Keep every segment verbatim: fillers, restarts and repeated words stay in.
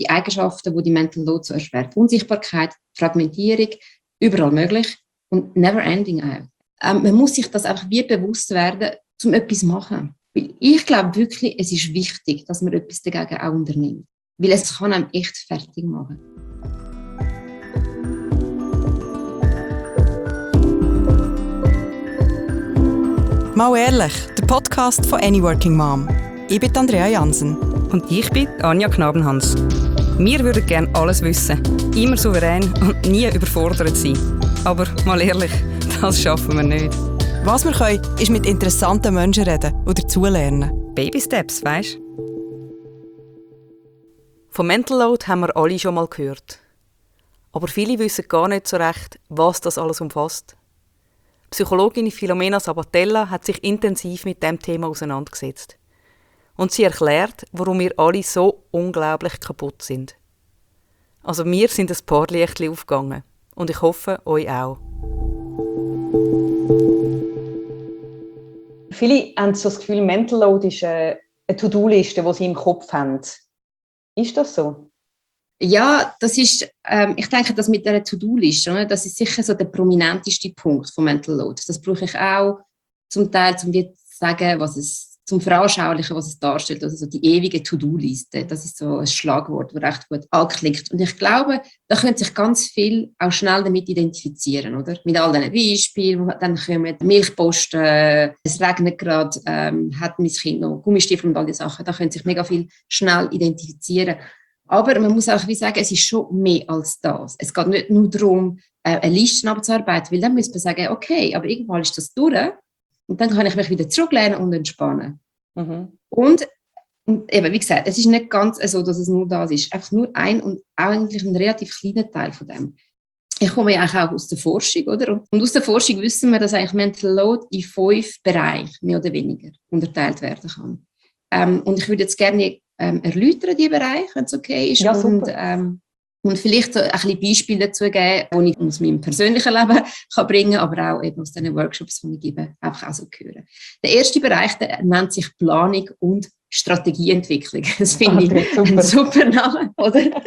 die Eigenschaften, die die Mental Load so erschwert. Unsichtbarkeit, Fragmentierung, überall möglich und never ending auch. Ähm, man muss sich das einfach wie bewusst werden, um etwas zu machen. Weil ich glaube wirklich, es ist wichtig, dass man etwas dagegen auch unternimmt. Weil es kann einem echt fertig machen. Mal ehrlich, der Podcast von Any Working Mom. Ich bin Andrea Jansen. Und ich bin Anja Knabenhans. Wir würden gerne alles wissen, immer souverän und nie überfordert sein. Aber mal ehrlich, das schaffen wir nicht. Was wir können, ist mit interessanten Menschen reden und dazulernen. Baby Steps, weisst? Von Mental Load haben wir alle schon mal gehört. Aber viele wissen gar nicht so recht, was das alles umfasst. Psychologin Philomena Sabatella hat sich intensiv mit dem Thema auseinandergesetzt. Und sie erklärt, warum wir alle so unglaublich kaputt sind. Also mir sind ein paar Lichtchen aufgegangen. Und ich hoffe, euch auch. Viele haben so das Gefühl, Mental Load ist eine To-Do-Liste, die sie im Kopf haben. Ist das so? Ja, das ist, ähm, ich denke, das mit der To-Do-Liste, das ist sicher so der prominenteste Punkt von Mental Load. Das brauche ich auch zum Teil, um dir zu sagen, was es, zum Veranschaulichen, was es darstellt. Also so die ewige To-Do-Liste, das ist so ein Schlagwort, das recht gut anklingt. Und ich glaube, da können sich ganz viel auch schnell damit identifizieren, oder? Mit all diesen Beispielen, die dann kommen, Milchposten, es regnet gerade, ähm, hat mein Kind noch Gummistiefel und all diese Sachen, da können sich mega viel schnell identifizieren. Aber man muss auch wie sagen, es ist schon mehr als das. Es geht nicht nur darum, eine Liste abzuarbeiten, weil dann müsste man sagen, okay, aber irgendwann ist das durch und dann kann ich mich wieder zurücklehnen und entspannen. Mhm. Und, und eben, wie gesagt, es ist nicht ganz so, dass es nur das ist. Einfach nur ein und eigentlich ein relativ kleiner Teil von dem. Ich komme ja auch aus der Forschung, oder? Und aus der Forschung wissen wir, dass eigentlich Mental Load in fünf Bereiche, mehr oder weniger, unterteilt werden kann. Ähm, und ich würde jetzt gerne ähm, erläutern, die Bereiche, wenn es okay ist. Ja, und, ähm, und vielleicht so ein bisschen Beispiele dazu geben, die ich aus meinem persönlichen Leben kann bringen kann, aber auch eben aus den Workshops, die ich gebe, einfach auch so hören. Der erste Bereich, der nennt sich Planung und Strategieentwicklung. Das finde ich super. Ein super Name, oder?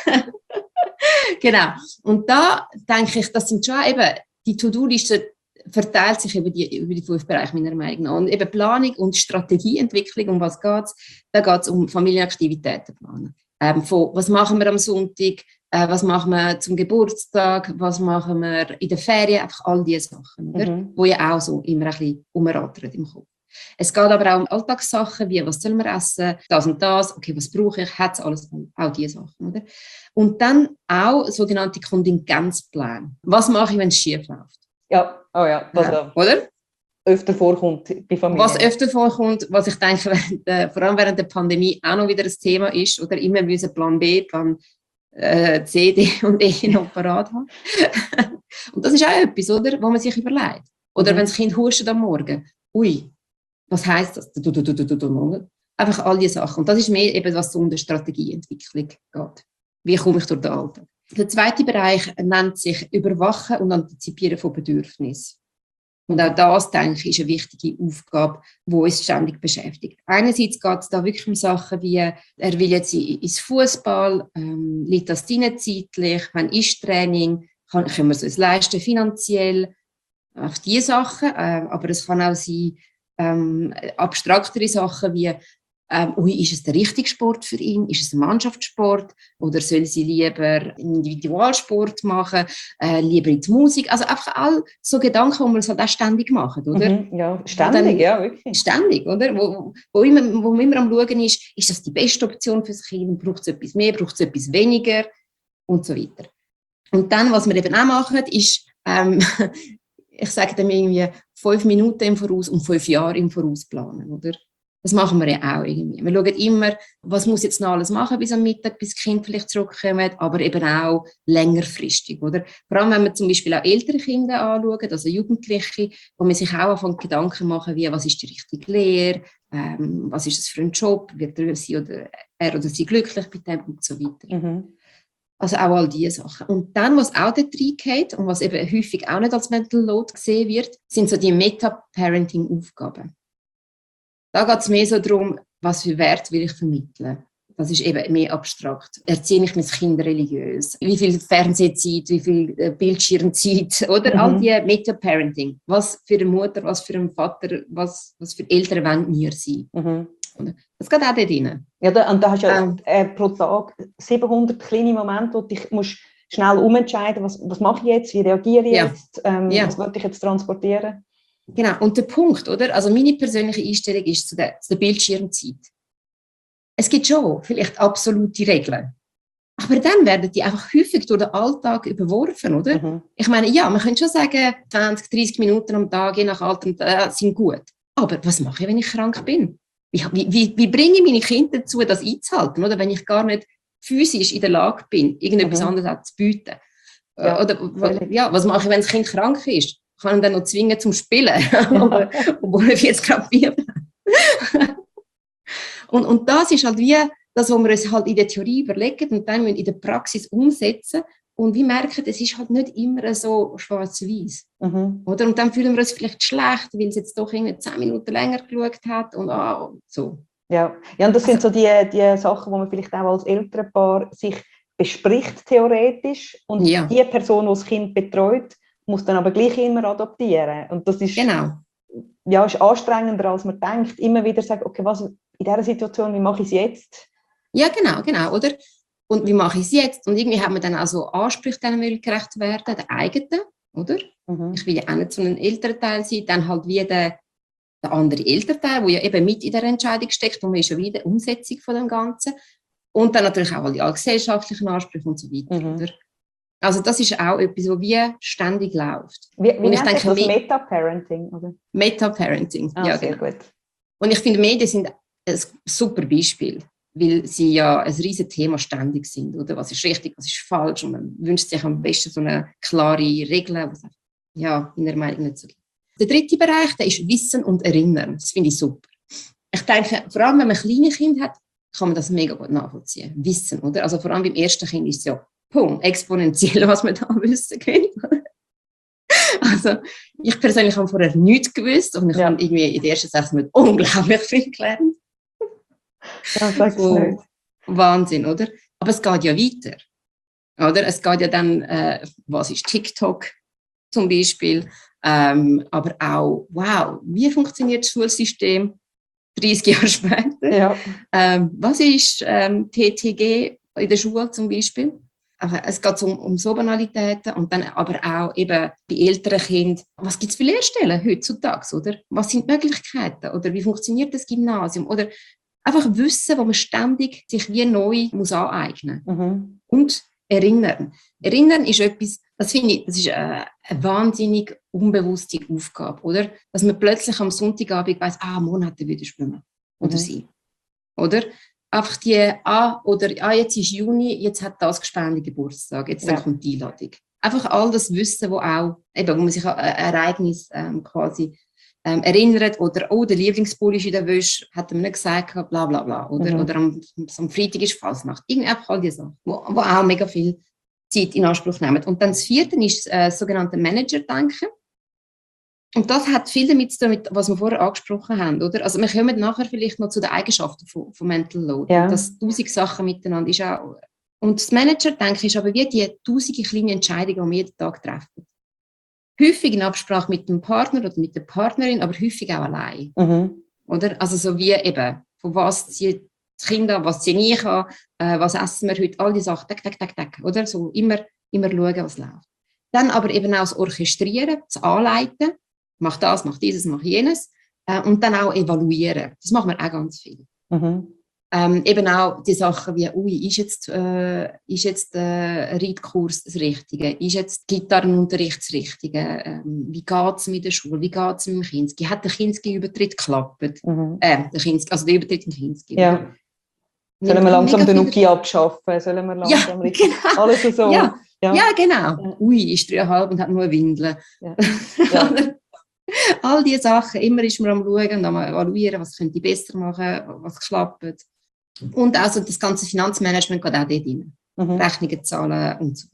Genau. Und da denke ich, das sind schon eben, die To-Do-Liste verteilt sich über die, über die fünf Bereiche meiner Meinung nach. Und eben Planung und Strategieentwicklung, um was geht es? Da geht es um Familienaktivitäten planen. Ähm, von, was machen wir am Sonntag, äh, was machen wir zum Geburtstag, was machen wir in den Ferien, einfach all diese Sachen, oder? Mhm. Wo ja auch so immer ein bisschen umrattern im Kopf. Es geht aber auch um Alltagssachen, wie was sollen wir essen, das und das, okay, was brauche ich, hat es alles, auch diese Sachen, oder? Und dann auch sogenannte Kontingenzpläne. Was mache ich, wenn es schief läuft? Ja, oh ja, was ja, oder? öfter vorkommt bei Familien. Was öfter vorkommt, was ich denke, äh, vor allem während der Pandemie auch noch wieder ein Thema ist, oder immer müssen Plan B, Plan äh, C, D und E noch parat haben. Und das ist auch etwas, oder, wo man sich überlegt. Oder mhm. wenn das Kind hustet am Morgen, ui, was heisst das? Du, du, du, du, du, du. Einfach all diese Sachen. Und das ist mehr eben, was so um die Strategieentwicklung geht. Wie komme ich durch den Alltag? Der zweite Bereich nennt sich Überwachen und Antizipieren von Bedürfnissen. Und auch das, denke ich, ist eine wichtige Aufgabe, die uns ständig beschäftigt. Einerseits geht es da wirklich um Sachen wie, er will jetzt ins Fußball, ähm, liegt das drin zeitlich, wann ist Training, kann, können wir es uns leisten finanziell, auf diese Sachen. Äh, aber es kann auch sein, ähm, abstraktere Sachen wie, Ähm, ui, ist es der richtige Sport für ihn? Ist es ein Mannschaftssport? Oder soll sie lieber Individualsport machen? Äh, lieber in die Musik? Also einfach all so Gedanken, die man halt auch ständig macht, oder? Mhm, ja, ständig, dann, ja, wirklich. Ständig, oder? Wo, wo, immer, wo man immer am Schauen ist, ist das die beste Option für das Kind? Braucht es etwas mehr? Braucht es etwas weniger? Und so weiter. Und dann, was wir eben auch machen, ist, ähm, ich sage dem irgendwie, fünf Minuten im Voraus und fünf Jahre im Voraus planen, oder? Das machen wir ja auch irgendwie. Wir schauen immer, was muss jetzt noch alles machen bis am Mittag, bis das Kind vielleicht zurückkommt, aber eben auch längerfristig, oder? Vor allem, wenn wir zum Beispiel auch ältere Kinder anschauen, also Jugendliche, wo man sich auch anfängt Gedanken machen, wie, was ist die richtige Lehre, ähm, was ist das für ein Job, wird er, sie oder, er oder sie glücklich bei dem und so weiter. Mhm. Also auch all diese Sachen. Und dann, was auch dort reingeht und was eben häufig auch nicht als Mental Load gesehen wird, sind so die Meta-Parenting-Aufgaben. Da geht es mehr so darum, was für Wert will ich vermitteln. Das ist eben mehr abstrakt. Erziehe ich mein Kind religiös? Wie viel Fernsehzeit, wie viel äh, Bildschirmzeit? Oder Mhm. all die Meta-Parenting. Was für eine Mutter, was für einen Vater, was, was für Eltern wollen wir sein? Mhm. Das geht auch dort rein. Ja, da, und da hast du ja Ähm. äh, pro Tag siebenhundert kleine Momente, wo du dich musst schnell umentscheiden, was, was mache ich jetzt, wie reagiere ich Ja. jetzt, ähm, Ja. was will ich jetzt transportieren. Genau, und der Punkt, oder? Also meine persönliche Einstellung ist zu der, zu der Bildschirmzeit. Es gibt schon vielleicht absolute Regeln. Aber dann werden die einfach häufig durch den Alltag überworfen, oder? Mhm. Ich meine, ja, man könnte schon sagen, zwanzig, dreissig Minuten am Tag, je nach Alter, äh, sind gut. Aber was mache ich, wenn ich krank bin? Wie, wie, wie bringe ich meine Kinder dazu, das einzuhalten, oder? Wenn ich gar nicht physisch in der Lage bin, irgendetwas Mhm. anderes auch zu bieten. Ja, oder völlig. ja, was mache ich, wenn das Kind krank ist? Kann ich dann noch zwingen zum Spielen, aber, obwohl ich jetzt gerade Bier und, und das ist halt wie das, was wir uns halt in der Theorie überlegen und dann in der Praxis umsetzen und wir merken, es ist halt nicht immer so schwarz-weiß. Mhm. Oder? Und dann fühlen wir uns vielleicht schlecht, weil es jetzt doch irgendwie zehn Minuten länger geschaut hat und ah, so. Ja. Ja, und das Also, sind so die, die Sachen, wo man vielleicht auch als Elternpaar sich bespricht, theoretisch, und ja, die Person, die das Kind betreut, muss dann aber gleich immer adaptieren. Und das ist, genau. ja, ist anstrengender, als man denkt. Immer wieder sagen, okay, was in dieser Situation, wie mache ich es jetzt? Ja, genau, genau, oder? Und wie mache ich es jetzt? Und irgendwie hat man dann auch so Ansprüche, denen will gerecht werden, der eigenen, oder? Mhm. Ich will ja auch nicht so ein Elternteil sein, dann halt wie der, der andere Elternteil, der ja eben mit in der Entscheidung steckt, und man ist ja wieder Umsetzung von dem Ganzen. Und dann natürlich auch alle gesellschaftlichen Ansprüche und so weiter, Mhm. oder? Also das ist auch etwas, was wie ständig läuft. Wie, wie Und ich nennt sich denke, das? Me- Meta-Parenting, oder? Meta-Parenting, Ah, ja sehr genau. gut. Und ich finde, Medien sind ein super Beispiel, weil sie ja ein riesiges Thema ständig sind, oder? Was ist richtig, was ist falsch? Und man wünscht sich am besten so eine klare Regel, was ja in der Meinung nicht so gibt. Der dritte Bereich, der ist Wissen und Erinnern. Das finde ich super. Ich denke, vor allem wenn man kleine Kinder hat, kann man das mega gut nachvollziehen. Wissen, oder? Also vor allem beim ersten Kind ist es ja Punkt, exponentiell, was man da wissen kann. Also ich persönlich habe vorher nichts gewusst und ich Ja. habe irgendwie in den ersten sechs Monaten unglaublich viel gelernt. Ja, sag's So, nicht. Wahnsinn, oder? Aber es geht ja weiter. Oder? Es geht ja dann, äh, was ist TikTok zum Beispiel, ähm, aber auch, wow, wie funktioniert das Schulsystem dreißig Jahre später? Ja. Ähm, was ist ähm, T T G in der Schule zum Beispiel? Aber es geht um, um so Banalitäten und dann aber auch eben bei älteren Kindern. Was gibt es für Lehrstellen heutzutage? Oder? Was sind die Möglichkeiten? Oder wie funktioniert das Gymnasium? Oder einfach Wissen, wo man ständig sich wie neu muss aneignen muss. Mhm. Und erinnern. Erinnern ist etwas, das finde ich, das ist eine, eine wahnsinnig unbewusste Aufgabe, oder? Dass man plötzlich am Sonntagabend weiss, ah, morgen hat er wieder schwimmen. Oder Mhm. sie. Oder? Einfach die, ah, oder, ah, jetzt ist Juni, jetzt hat das Gespende Geburtstag, jetzt Ja. dann kommt die Einladung. Einfach all das Wissen, wo auch, eben, wo man sich an ein Ereignis ähm, quasi ähm, erinnert, oder, oh, der Lieblingsbull ist in der Wäsche, hat er mir nicht gesagt, bla, bla, bla, oder? Mhm. Oder am, am Freitag ist Fasnacht. Irgendwie einfach all diese Sachen, wo, wo auch mega viel Zeit in Anspruch nehmen. Und dann das vierte ist äh, das sogenannte Manager-Denken. Und das hat viel damit zu tun, mit, was wir vorher angesprochen haben, oder? Also wir kommen nachher vielleicht noch zu den Eigenschaften von, von Mental Load. Ja. Und das tausend Sachen miteinander ist auch. Und das Manager-Denken ist aber wie die tausende kleine Entscheidungen, die wir jeden Tag treffen. Häufig in Absprache mit dem Partner oder mit der Partnerin, aber häufig auch allein. Mhm. Oder? Also so wie eben, von was zieht das Kind an, was ziehe ich an, äh, was essen wir heute, all die Sachen, tak, tak, tak, tak, oder? So immer, immer schauen, was läuft. Dann aber eben auch das Orchestrieren, das Anleiten, mach das, mach dieses, mach jenes, äh, und dann auch evaluieren. Das machen wir auch ganz viel. Mhm. Ähm, eben auch die Sachen wie, ui, ist jetzt, äh, ist jetzt äh, ein Reitkurs das Richtige? Ist jetzt Gitarrenunterricht das Richtige? Ähm, wie geht es mit der Schule? Wie geht es mit dem Kinski? Hat der Kinski-Übertritt geklappt? Mhm. Äh, der Kinski, also der Übertritt im Kinski. Ja. Sollen wir langsam den Nuki abschaffen? Sollen wir langsam Ja, richtig... genau. Alles so. Ja, Ja. ja, genau. Ja. Ui, ist dreieinhalb und hat nur Windeln. Ja. Ja. All diese Sachen, immer ist man am Schauen und am Evaluieren, was könnte ich besser machen, was klappt. Und also das ganze Finanzmanagement geht auch dort rein. Mhm. Rechnungen zahlen und so.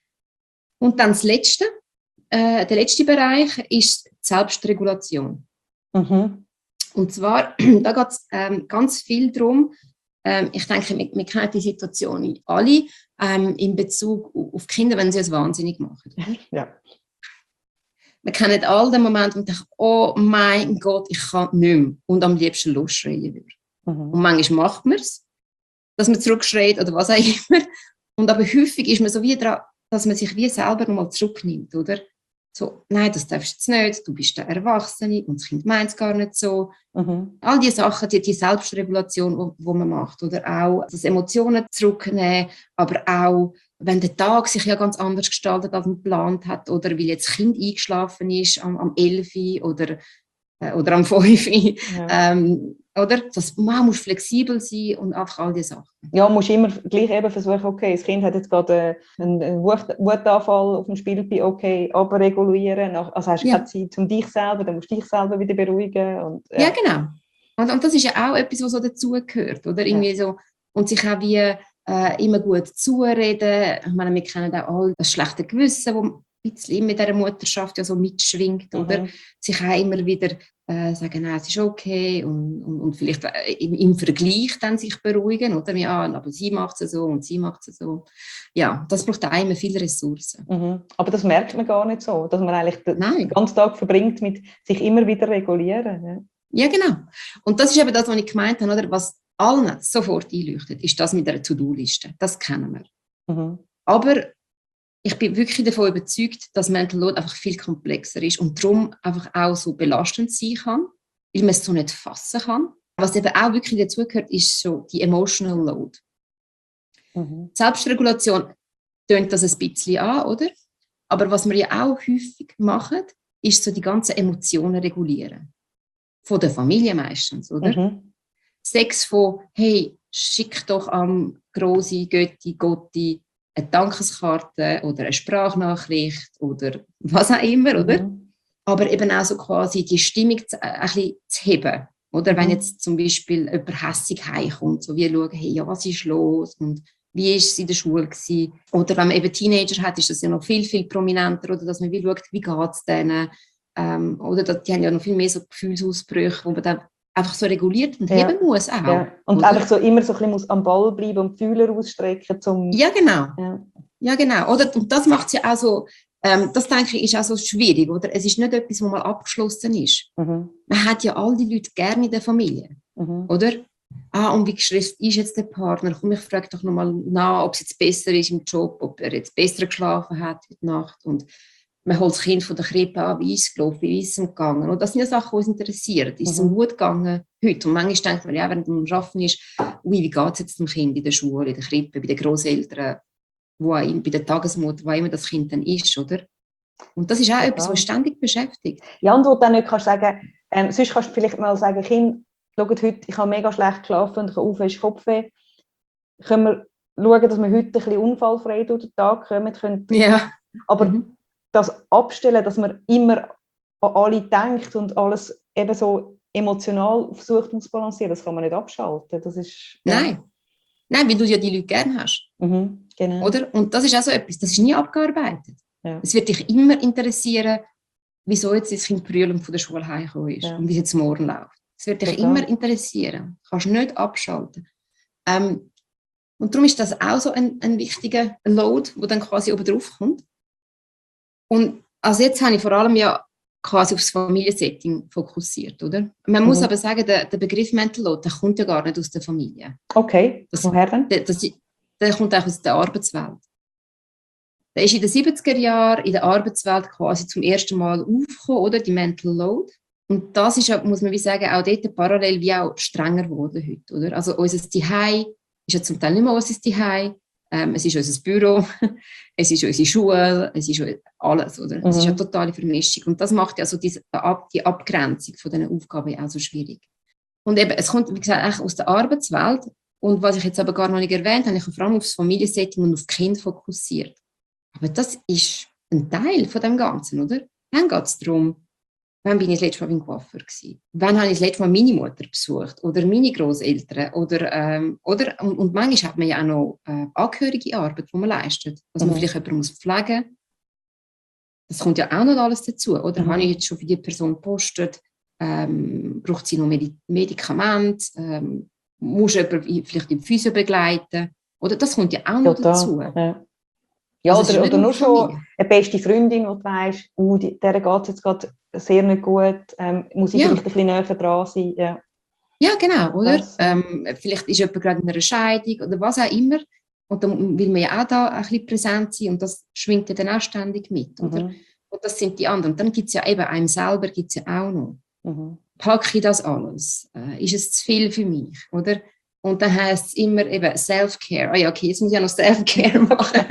Und dann das Letzte, äh, der letzte Bereich ist die Selbstregulation. Mhm. Und zwar, da geht es ähm, ganz viel darum, ähm, ich denke, wir, wir kennen die Situation alle ähm, in Bezug auf Kinder, wenn sie es wahnsinnig machen. Ja. Wir kennen all den Moment, wo man denkt, oh mein Gott, ich kann nicht mehr und am liebsten losschreien würde. Mhm. Und manchmal macht man es, dass man zurückschreit oder was auch immer. Und aber häufig ist man so wie dran, dass man sich wie selber nochmal zurücknimmt, oder? So, nein, das darfst du jetzt nicht, du bist der Erwachsene und das Kind meint es gar nicht so. Mhm. All diese Sachen, die, die Selbstregulation, die man macht, oder auch das Emotionen zurücknehmen, aber auch, wenn der Tag sich ja ganz anders gestaltet, als man geplant hat, oder weil jetzt das Kind eingeschlafen ist am, am elf oder, äh, oder am fünf Ja. ähm, oder? Das, man muss flexibel sein und einfach all diese Sachen. Ja, man muss immer gleich eben versuchen, okay, das Kind hat jetzt gerade einen, einen Wutanfall auf dem Spielplatz, okay, abregulieren, also hast du Ja. keine Zeit um dich selber, dann musst du dich selber wieder beruhigen. Und, ja. Ja, genau. Und, und das ist ja auch etwas, was so dazugehört, oder? Irgendwie so, und sich auch wie äh, immer gut zureden. Ich meine, wir kennen auch alle das schlechte Gewissen, das ein bisschen mit dieser Mutterschaft ja so mitschwingt, Mhm. oder? Sich auch immer wieder äh, sagen, nein, es ist okay und, und, und vielleicht im, im Vergleich dann sich beruhigen, oder? Ja, aber sie macht es so und sie macht es so. Ja, das braucht auch immer viele Ressourcen. Mhm. Aber das merkt man gar nicht so, dass man eigentlich den, Nein. den ganzen Tag verbringt mit sich immer wieder regulieren. Ja. Ja, genau. Und das ist eben das, was ich gemeint habe, oder? Was allen sofort einleuchtet, ist das mit einer To-Do-Liste. Das kennen wir. Mhm. Aber ich bin wirklich davon überzeugt, dass Mental Load einfach viel komplexer ist und darum einfach auch so belastend sein kann, weil man es so nicht fassen kann. Was eben auch wirklich dazugehört, ist so die Emotional Load. Mhm. Selbstregulation tönt das ein bisschen an, oder? Aber was wir ja auch häufig machen, ist so die ganzen Emotionen regulieren. Von der Familie meistens, oder? Mhm. Sex von, hey, schick doch am Grossi, Götti, Gotti eine Dankeskarte oder eine Sprachnachricht oder was auch immer, Mhm. oder? Aber eben auch so quasi die Stimmung zu, äh, ein bisschen zu heben. Oder Mhm. wenn jetzt zum Beispiel jemand hässig heimkommt, so wie schauen, hey, ja, was ist los und wie war es in der Schule gewesen? Oder wenn man eben Teenager hat, ist das ja noch viel, viel prominenter, oder dass man wie schaut, wie geht es denen? Ähm, oder dass, die haben ja noch viel mehr so Gefühlsausbrüche, wo man dann einfach so reguliert und Ja. heben muss auch. Ja. Und oder? einfach so immer so ein bisschen muss am Ball bleiben und die Fühler ausstrecken. Zum Ja, genau. Ja. Ja, genau. Oder? Und das macht es ja auch so, ähm, das denke ich, ist auch so schwierig, oder? Es ist nicht etwas, was mal abgeschlossen ist. Mhm. Man hat ja all die Leute gerne in der Familie, Mhm. oder? Ah, und wie gestresst ist jetzt der Partner? Komm, ich frage doch nochmal nach, ob es jetzt besser ist im Job, ob er jetzt besser geschlafen hat heute Nacht. Und man holt das Kind von der Krippe an, wie ist es gelaufen, wie ist es gegangen. Und das sind ja Sachen, die uns interessieren. Ist es Mhm. ihm gut gegangen heute? Und manchmal denkt man, ja, während man am Arbeiten ist, ui, wie geht es jetzt dem Kind in der Schule, in der Krippe, bei den Grosseltern, wo auch, bei der Tagesmutter, wo immer das Kind dann ist, oder? Und das ist auch Total. etwas, was ständig beschäftigt. Ja, und wo du dann nicht kannst sagen, ähm, sonst kannst du vielleicht mal sagen, Kind, schaut heute, ich habe mega schlecht geschlafen und ich habe aufwärts Kopfweh. Können wir schauen, dass wir heute ein bisschen unfallfrei durch den Tag kommen können. Ja. Aber Mhm. das Abstellen, dass man immer an alle denkt und alles eben so emotional versucht auszubalancieren, das kann man nicht abschalten. Das ist, ja. Nein. Nein, weil du ja die Leute gerne hast. Mhm, genau. Oder? Und das ist auch so etwas, das ist nie abgearbeitet. Ja. Es wird dich immer interessieren, wieso jetzt das Kind brüllend von der Schule heimgekommen ist Ja. und wie es jetzt morgen läuft. Es wird dich Total. immer interessieren. Du kannst nicht abschalten. Ähm, und darum ist das auch so ein, ein wichtiger Load, der dann quasi oben drauf kommt. Und also jetzt habe ich vor allem ja quasi aufs Familiensetting fokussiert, oder? Man muss Mhm. aber sagen, der, der Begriff Mental Load, der kommt ja gar nicht aus der Familie. Okay, Das- woher denn? Der, das, der kommt auch aus der Arbeitswelt. Der ist in den siebziger Jahren in der Arbeitswelt quasi zum ersten Mal aufgekommen, oder? Die Mental Load. Und das ist, muss man wie sagen, auch dort parallel wie auch strenger geworden heute, oder? Also unser Zuhause ist ja zum Teil nicht mehr unser Zuhause. Ähm, es ist unser Büro, es ist unsere Schule, es ist alles, oder? Mhm. Es ist eine totale Vermischung. Und das macht ja so diese, die Abgrenzung von diesen Aufgaben auch so schwierig. Und eben, es kommt, wie gesagt, eigentlich aus der Arbeitswelt. Und was ich jetzt aber gar noch nicht erwähnt habe, ich habe vor allem auf das Familiensetting und auf die Kinder fokussiert. Aber das ist ein Teil von dem Ganzen, oder? Dann geht es darum, wann bin ich das letzte Mal beim Coiffeur gewesen? Wann habe ich das letzte Mal meine Mutter besucht? Oder meine Grosseltern? Oder, ähm, oder, und, und manchmal hat man ja auch noch äh, angehörige Arbeit, die man leistet. Dass man Mhm. vielleicht jemanden muss pflegen muss. Das kommt ja auch noch alles dazu. Oder Mhm. habe ich jetzt schon für die Person gepostet? Ähm, braucht sie noch Medi- Medikamente? Ähm, musst du jemanden vielleicht in die Physio begleiten. Oder das kommt ja auch noch Total. dazu. Ja, ja Also, es ist oder, nicht oder nur nur schon Familie. eine beste Freundin, wo du weisst, uh, die- der geht es jetzt gerade sehr nicht gut, ähm, muss ich Ja. vielleicht ein bisschen näher dran sein. Ja. Ja, genau, oder? Das, äh, Ähm, vielleicht ist jemand gerade in einer Scheidung oder was auch immer. Und dann will man ja auch da ein bisschen präsent sein und das schwingt ja dann auch ständig mit, oder? Mhm. Und das sind die anderen. Und dann gibt es ja eben einem selber gibt's ja auch noch. Mhm. Packe ich das alles? Äh, ist es zu viel für mich, oder? Und dann heisst es immer eben Self-Care. Ah ja, okay, jetzt muss ich ja noch Self-Care machen.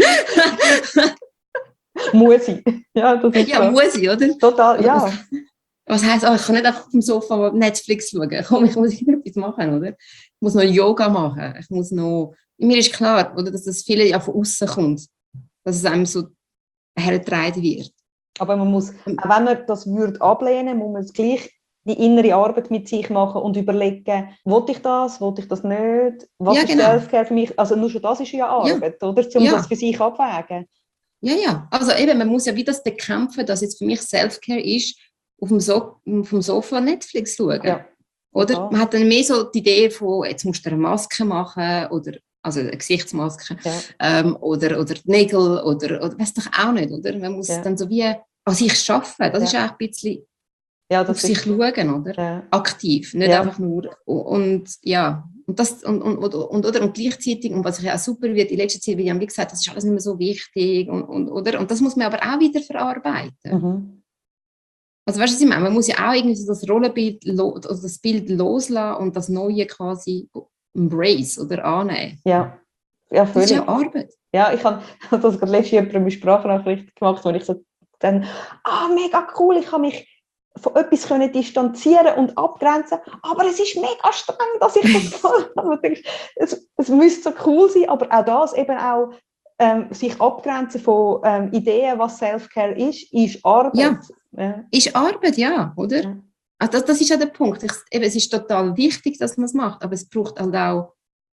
Muss ich. Ja, das ist Ja, so. muss ich, oder? Total, Oder ja. was, was heisst, oh, ich kann nicht einfach auf dem Sofa Netflix schauen. Komm, ich muss etwas machen, oder? Ich muss noch Yoga machen. Ich muss noch... Mir ist klar, oder, dass das viele ja von außen kommt. Dass es einem so hergetragen wird. Aber man muss, auch wenn man das würde ablehnen, muss man gleich die innere Arbeit mit sich machen und überlegen, will ich das, will ich das nicht, was Ja, ist genau. Selfcare für mich? Also nur schon das ist ja Arbeit, oder? Um Ja. das für sich abwägen. Ja, ja. Also eben, man muss ja wie das bekämpfen, dass jetzt für mich Selfcare ist, auf dem, so auf dem Sofa Netflix schauen. Ja. Oder? Total. Man hat dann mehr so die Idee von, jetzt musst du eine Maske machen, oder, also eine Gesichtsmaske, Ja. ähm, oder, oder die Nägel, oder, oder weiß doch auch nicht, oder? Man muss Ja. dann so wie an sich arbeiten. Das Ja. ist auch ein bisschen Ja, auf das sich ist, schauen, oder? ja. Aktiv, nicht Ja. einfach nur. Und ja, und, das, und, und, und, und, oder? Und gleichzeitig, und was ich auch super wird, in letzter Zeit, wie ich gesagt, das ist alles nicht mehr so wichtig. Und, und, oder? Und das muss man aber auch wieder verarbeiten. Mhm. Also weißt du, was ich meine? Man muss ja auch irgendwie so das Rollenbild, also das Bild loslassen und das Neue quasi embrace oder annehmen. Ja. Ja, Das ist völlig. ja Arbeit. Ja, ich habe das gerade letztes Jahr eine Sprachnachricht gemacht, wo ich so dann, ah, mega cool, ich kann mich von etwas können distanzieren und abgrenzen, aber es ist mega streng, dass ich das gemacht habe. Es, es müsste so cool sein, aber auch das eben auch ähm, sich abgrenzen von ähm, Ideen, was Self-Care ist, ist Arbeit. Ja, Ja. ist Arbeit, ja, oder? Ja. Also das, das ist ja der Punkt. Ich, eben, es ist total wichtig, dass man es macht, aber es braucht halt auch,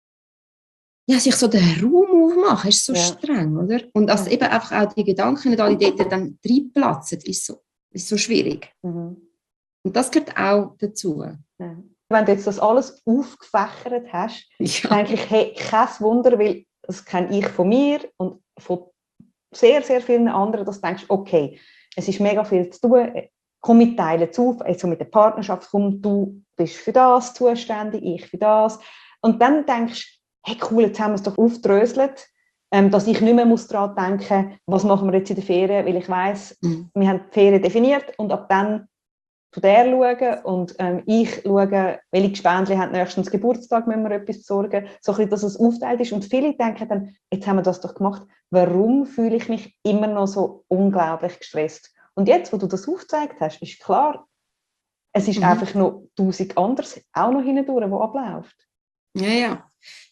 ja, sich so den Raum aufmachen, ist so Ja. streng, oder? Und dass Ja. eben einfach auch die Gedanken nicht alle dort dann reinplatzen, ist so, ist so schwierig. Mhm. Und das gehört auch dazu. Ja. Wenn du jetzt das alles aufgefächert hast, Ja. denke ich, hey, kein Wunder, weil das kenne ich von mir und von sehr, sehr vielen anderen, dass du denkst, okay, es ist mega viel zu tun, komm, ich teile es auf, also mit der Partnerschaft, komm, du bist für das zuständig, ich für das. Und dann denkst du, hey cool, jetzt haben wir es doch aufgedröselt, ähm, dass ich nicht mehr muss daran denken muss, was machen wir jetzt in der Ferien, weil ich weiss, Mhm. wir haben die Ferien definiert und ab dann zu der schauen und ähm, ich schaue, welche Gespendli haben nächstens Geburtstag, müssen wir etwas besorgen, so ein bisschen, dass es aufteilt ist. Und viele denken dann, jetzt haben wir das doch gemacht, warum fühle ich mich immer noch so unglaublich gestresst? Und jetzt, wo du das aufgezeigt hast, ist klar, es ist Mhm. einfach noch tausend anderes auch noch hindurch, wo abläuft. Ja, ja.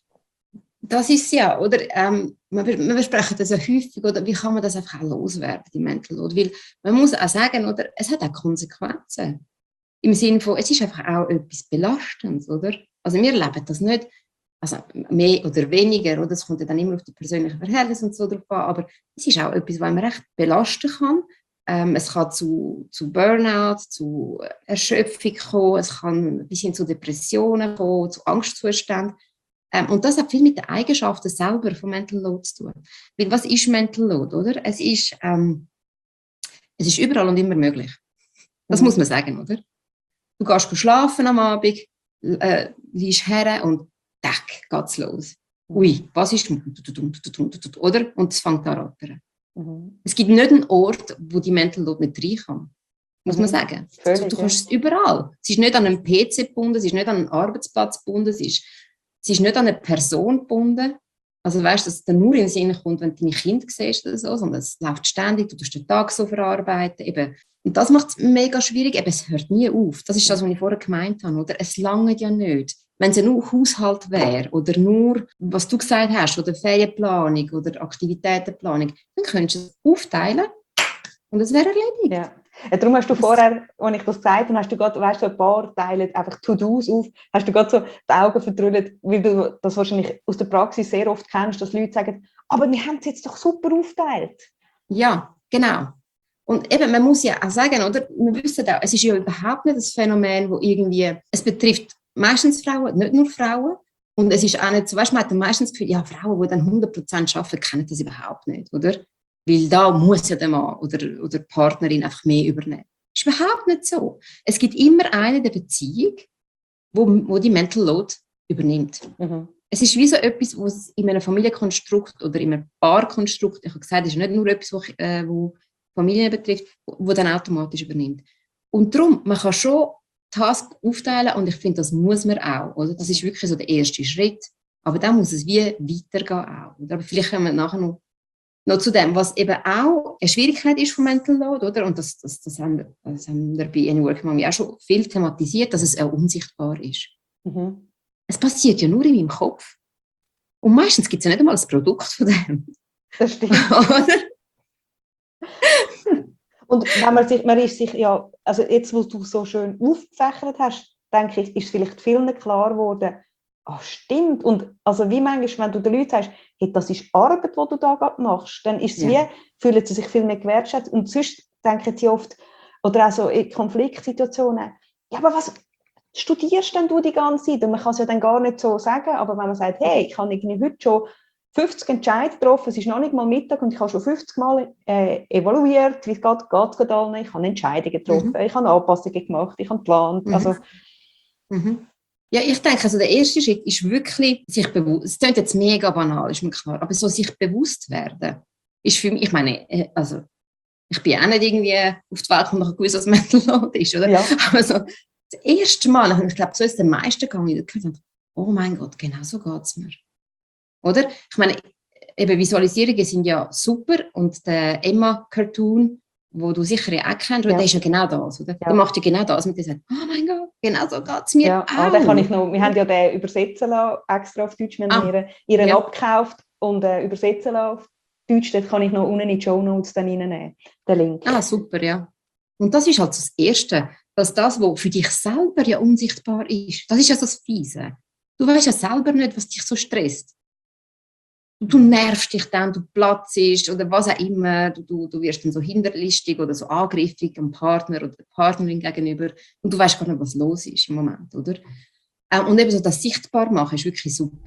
Das ist es ja, oder? Ähm, wir, wir besprechen das ja häufig, oder? Wie kann man das einfach auch loswerden, die Mental Load? Weil man muss auch sagen, oder? Es hat auch Konsequenzen. Im Sinne von, es ist einfach auch etwas Belastendes, oder? Also wir leben das nicht, also mehr oder weniger, oder? Es kommt ja dann immer auf die persönlichen Verhältnisse und so drauf an, aber es ist auch etwas, was man recht belasten kann. Ähm, es kann zu, zu Burnout, zu Erschöpfung kommen, es kann bis hin zu Depressionen kommen, zu Angstzuständen. Ähm, und das hat viel mit den Eigenschaften selber von Mental Load zu tun. Weil was ist Mental Load, oder? Es ist, ähm, es ist überall und immer möglich. Das Mhm. muss man sagen, oder? Du gehst schlafen am Abend, äh, liegst her und tack, geht's los. Ui, was ist, oder? Und es fängt an zu rattern. Mhm. Es gibt nicht einen Ort, wo die Mental Load nicht rein kann. Muss man Mhm. sagen. Völlig, du, du ja. kannst es überall. Es ist nicht an einen P C gebunden, es ist nicht an einen Arbeitsplatz gebunden, es ist, es ist nicht an eine Person gebunden. Also weißt du, dass es dann nur in den Sinn kommt, wenn du deine Kinder siehst oder so, sondern es läuft ständig, du tust den Tag so verarbeiten. Eben. Und das macht es mega schwierig, eben, es hört nie auf. Das ist das, was ich vorher gemeint habe. Oder? Es langt ja nicht. Wenn es ja nur Haushalt wäre oder nur, was du gesagt hast, oder Ferienplanung oder Aktivitätenplanung, dann könntest du es aufteilen und es wäre erledigt. Ja. Ja, darum hast du vorher, als ich das gesagt habe, hast du gerade, weißt du, ein paar Teile einfach To-Dos auf, hast du gerade so die Augen verdrüllt, weil du das wahrscheinlich aus der Praxis sehr oft kennst, dass Leute sagen, aber wir haben es jetzt doch super aufgeteilt. Ja, genau. Und eben, man muss ja auch sagen, oder? Wir wissen auch, es ist ja überhaupt nicht das Phänomen, wo irgendwie, es betrifft meistens Frauen, nicht nur Frauen, Und es ist auch nicht so, weißt du, man hat meistens das Gefühl, ja, Frauen, die dann hundert Prozent arbeiten, kennen das überhaupt nicht, oder? Weil da muss ja der Mann oder, oder die Partnerin einfach mehr übernehmen. Das ist überhaupt nicht so. Es gibt immer eine in der Beziehung, wo, wo die Mental Load übernimmt. Mhm. Es ist wie so etwas, was in einem Familienkonstrukt oder in einem Paarkonstrukt, ich habe gesagt, es ist nicht nur etwas, was äh, Familien betrifft, wo dann automatisch übernimmt. Und darum, man kann schon Tasks aufteilen und ich finde, das muss man auch. Oder? Das ist wirklich so der erste Schritt. Aber dann muss es wie weitergehen auch. Oder? Aber vielleicht kommen wir nachher noch, noch zu dem, was eben auch eine Schwierigkeit ist von Mental Load, oder? Und das, das, das, haben, wir, das haben wir bei Any Working Mom auch schon viel thematisiert, dass es auch unsichtbar ist. Mhm. Es passiert ja nur in meinem Kopf. Und meistens gibt es ja nicht einmal ein Produkt von dem. Das stimmt. Und wenn man sich, man ist sich ja, also jetzt, wo du so schön aufgefächert hast, denke ich, ist vielleicht vielen klar geworden, ah, stimmt. Und also wie manchmal, wenn du den Leuten sagst, hey, das ist Arbeit, die du da gerade machst, dann ist es ja. wie, fühlen sie sich viel mehr gewertschätzt. Und sonst denken sie oft, oder auch so in Konfliktsituationen, ja, aber was studierst denn du die ganze Zeit? Und man kann es ja dann gar nicht so sagen, aber wenn man sagt, hey, ich habe irgendwie heute schon fünfzig Entscheidungen getroffen, es ist noch nicht mal Mittag und ich habe schon fünfzig Mal äh, evaluiert, wie es geht, geht es gerade allen. Ich habe Entscheidungen getroffen, mhm. ich habe Anpassungen gemacht, ich habe geplant. Mhm. Also, mhm. Ja, ich denke, also der erste Schritt ist wirklich, sich bewusst, es klingt jetzt mega banal, ist mir klar, aber so sich bewusst werden, ist für mich, ich meine, also, ich bin auch nicht irgendwie auf die Welt gekommen, gewusst, was Mental Load ist, oder? Ja. Aber so, das erste Mal, ich glaube, so ist es den meisten gegangen, ich dachte, oh mein Gott, genau so geht es mir. Oder? Ich meine, eben Visualisierungen sind ja super und der Emma-Cartoon, wo du sicher ja auch kennst, ja. der ist ja genau das, oder? Ja. Der macht ja genau das mit dir sagt, oh mein Gott, genau so geht es mir ja. auch. Ah, den kann ich noch, wir haben ja den übersetzen lassen, extra auf Deutsch, wir haben ah. ihren, ihren ja. abgekauft und äh, übersetzen lassen auf Deutsch, das kann ich noch unten in die Shownotes dann reinnehmen, den Link. Ah, super, ja. Und das ist halt das Erste, dass das, was für dich selber ja unsichtbar ist, das ist ja das Fiese. Du weißt ja selber nicht, was dich so stresst. Du nervst dich dann, du platzt oder was auch immer, du, du, du wirst dann so hinterlistig oder so angriffig dem Partner oder der Partnerin gegenüber und du weißt gar nicht, was los ist im Moment, oder? Und eben so das sichtbar machen ist wirklich super.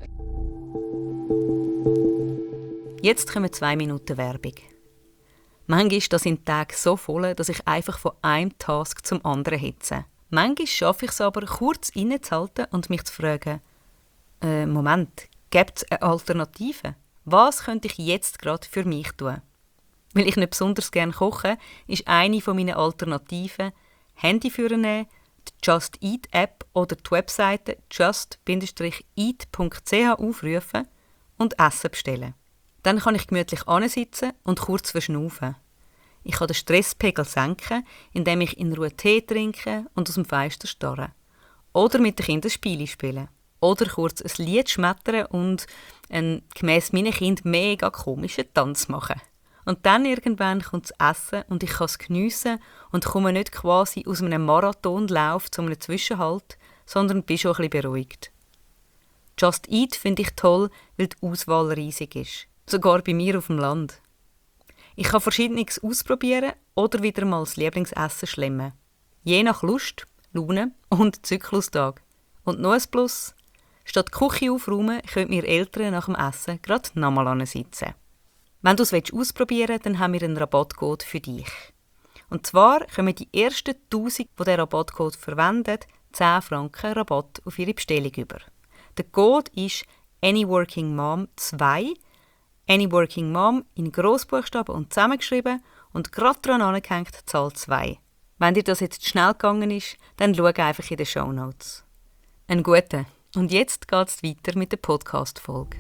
Jetzt kommen zwei Minuten Werbung. Manchmal sind die Tage so voll, dass ich einfach von einem Task zum anderen hetze. Manchmal schaffe ich es aber, kurz innezuhalten und mich zu fragen, äh, Moment, gibt es eine Alternative? Was könnte ich jetzt gerade für mich tun? Weil ich nicht besonders gerne koche, ist eine meiner Alternativen Handy nehmen, die Just Eat App oder die Webseite just eat punkt c h aufrufen und Essen bestellen. Dann kann ich gemütlich ansitzen und kurz verschnaufen. Ich kann den Stresspegel senken, indem ich in Ruhe Tee trinke und aus dem Fenster starre. Oder mit den Kindern Spiele spielen. Oder kurz ein Lied schmettern und einen gemäss meinen Kindern mega komischen Tanz machen. Und dann irgendwann kommt das Essen und ich kann es geniessen und komme nicht quasi aus einem Marathonlauf zu einem Zwischenhalt, sondern bin schon ein bisschen beruhigt. Just Eat finde ich toll, weil die Auswahl riesig ist. Sogar bei mir auf dem Land. Ich kann Verschiedenes ausprobieren oder wieder mal das Lieblingsessen schlemmen. Je nach Lust, Laune und Zyklustag. Und noch ein Plus: statt die Küche aufräumen, können wir Eltern nach dem Essen gerade nochmal sitzen. Wenn du es ausprobieren willst, dann haben wir einen Rabattcode für dich. Und zwar kommen die ersten tausend, die diesen Rabattcode verwenden, zehn Franken Rabatt auf ihre Bestellung über. Der Code ist AnyWorkingMom zwei, AnyWorkingMom in Grossbuchstaben und zusammengeschrieben und gerade dran angehängt Zahl zwei. Wenn dir das jetzt schnell gegangen ist, dann schau einfach in den Shownotes. Einen guten. Und jetzt geht es weiter mit der Podcast-Folge.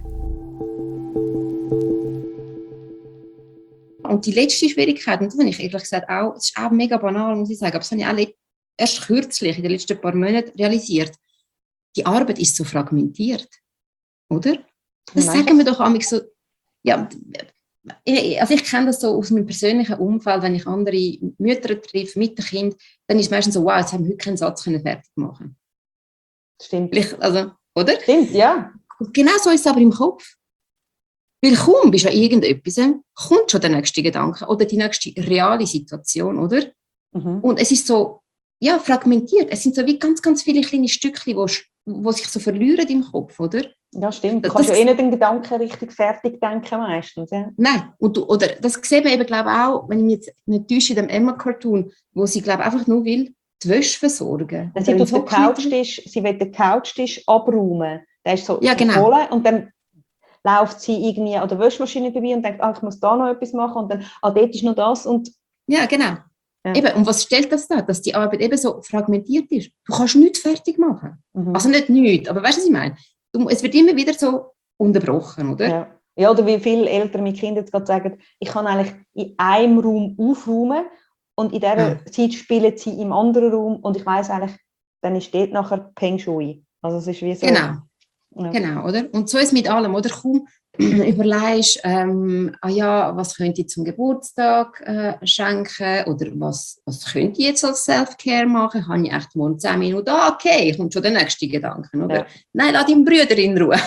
Und die letzte Schwierigkeit, und das habe ich ehrlich gesagt auch, es ist auch mega banal, muss ich sagen, aber das habe ich auch erst kürzlich, in den letzten paar Monaten realisiert. Die Arbeit ist so fragmentiert, oder? Das Nein. sagen wir doch manchmal so, ja, also ich kenne das so aus meinem persönlichen Umfeld, wenn ich andere Mütter treffe mit dem Kind, dann ist es meistens so, wow, jetzt haben wir heute keinen Satz fertig machen. Stimmt. Also, oder? Stimmt, ja. Und genau so ist es aber im Kopf. Weil kaum bist du an irgendetwas, kommt schon der nächste Gedanke oder die nächste reale Situation, oder? Mhm. Und es ist so, ja, fragmentiert. Es sind so wie ganz, ganz viele kleine Stückchen, die, die sich so verlieren im Kopf, oder? Ja, stimmt. Du Das- kannst das- ja eh nicht den Gedanken richtig fertig denken meistens. Ja. Nein, und du, oder das sieht man eben, glaube ich, auch, wenn ich mich jetzt nicht täusche, in dem Emma-Cartoon, wo sie, glaube ich, einfach nur will, die Wäsche versorgen. Sie Oder will die den Trocknung- Couchtisch, sie will den Couchtisch abräumen. Der ist so Ja, genau. voll und dann läuft sie irgendwie an der Waschmaschine vorbei und denkt, ah, ich muss da noch etwas machen und dann, ah, dort ist noch das und Ja, genau. Ja. Eben, und was stellt das da? Dass die Arbeit eben so fragmentiert ist. Du kannst nichts fertig machen. mhm. Also nicht nichts, aber weißt du, was ich meine? Du, es wird immer wieder so unterbrochen, oder? ja. ja, oder wie viele Eltern mit Kindern jetzt gerade sagen, ich kann eigentlich in einem Raum aufräumen und in dieser Ja. Zeit spielen sie im anderen Raum und ich weiss eigentlich, dann ist dort nachher Peng Shui. Also es ist wie so... Genau. Ja. Genau, oder? Und so ist es mit allem, oder? Kaum überlegst, ähm, ah ja, was könnte ich zum Geburtstag äh, schenken oder was, was könnte ich jetzt als Self-Care machen? Habe ich echt morgen zehn Minuten? Ah, okay, kommt schon der nächste Gedanke, oder? Ja. Nein, lass deinen Brüder in Ruhe.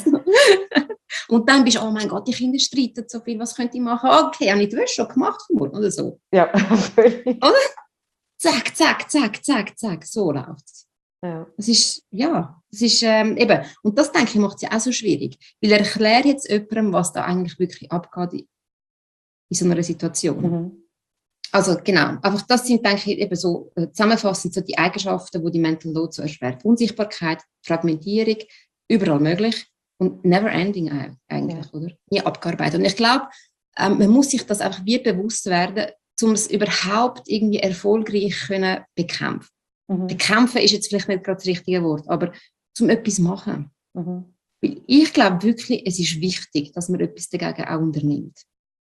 Und dann bist du, oh mein Gott, die Kinder streiten so viel, was könnte ich machen? Okay, habe ich die Wäsche schon gemacht morgen oder so? Ja, völlig. Zack, zack, zack, zack, zack, so läuft es. Ja. Das ist, ja, das ist ähm, eben, und das denke ich, macht es ja auch so schwierig. Weil erkläre jetzt jemandem, was da eigentlich wirklich abgeht in, in so einer Situation. Mhm. Also genau, einfach das sind, denke ich, eben so äh, zusammenfassend so die Eigenschaften, die die Mental Load so erschwert. Unsichtbarkeit, Fragmentierung, überall möglich und never ending eigentlich, Ja. oder? Nie abgearbeitet. Und ich glaube, ähm, man muss sich das einfach wie bewusst werden, um es überhaupt irgendwie erfolgreich können bekämpfen. Mhm. Bekämpfen ist jetzt vielleicht nicht gerade das richtige Wort, aber zum etwas machen. Mhm. Weil ich glaube wirklich, es ist wichtig, dass man etwas dagegen auch unternimmt.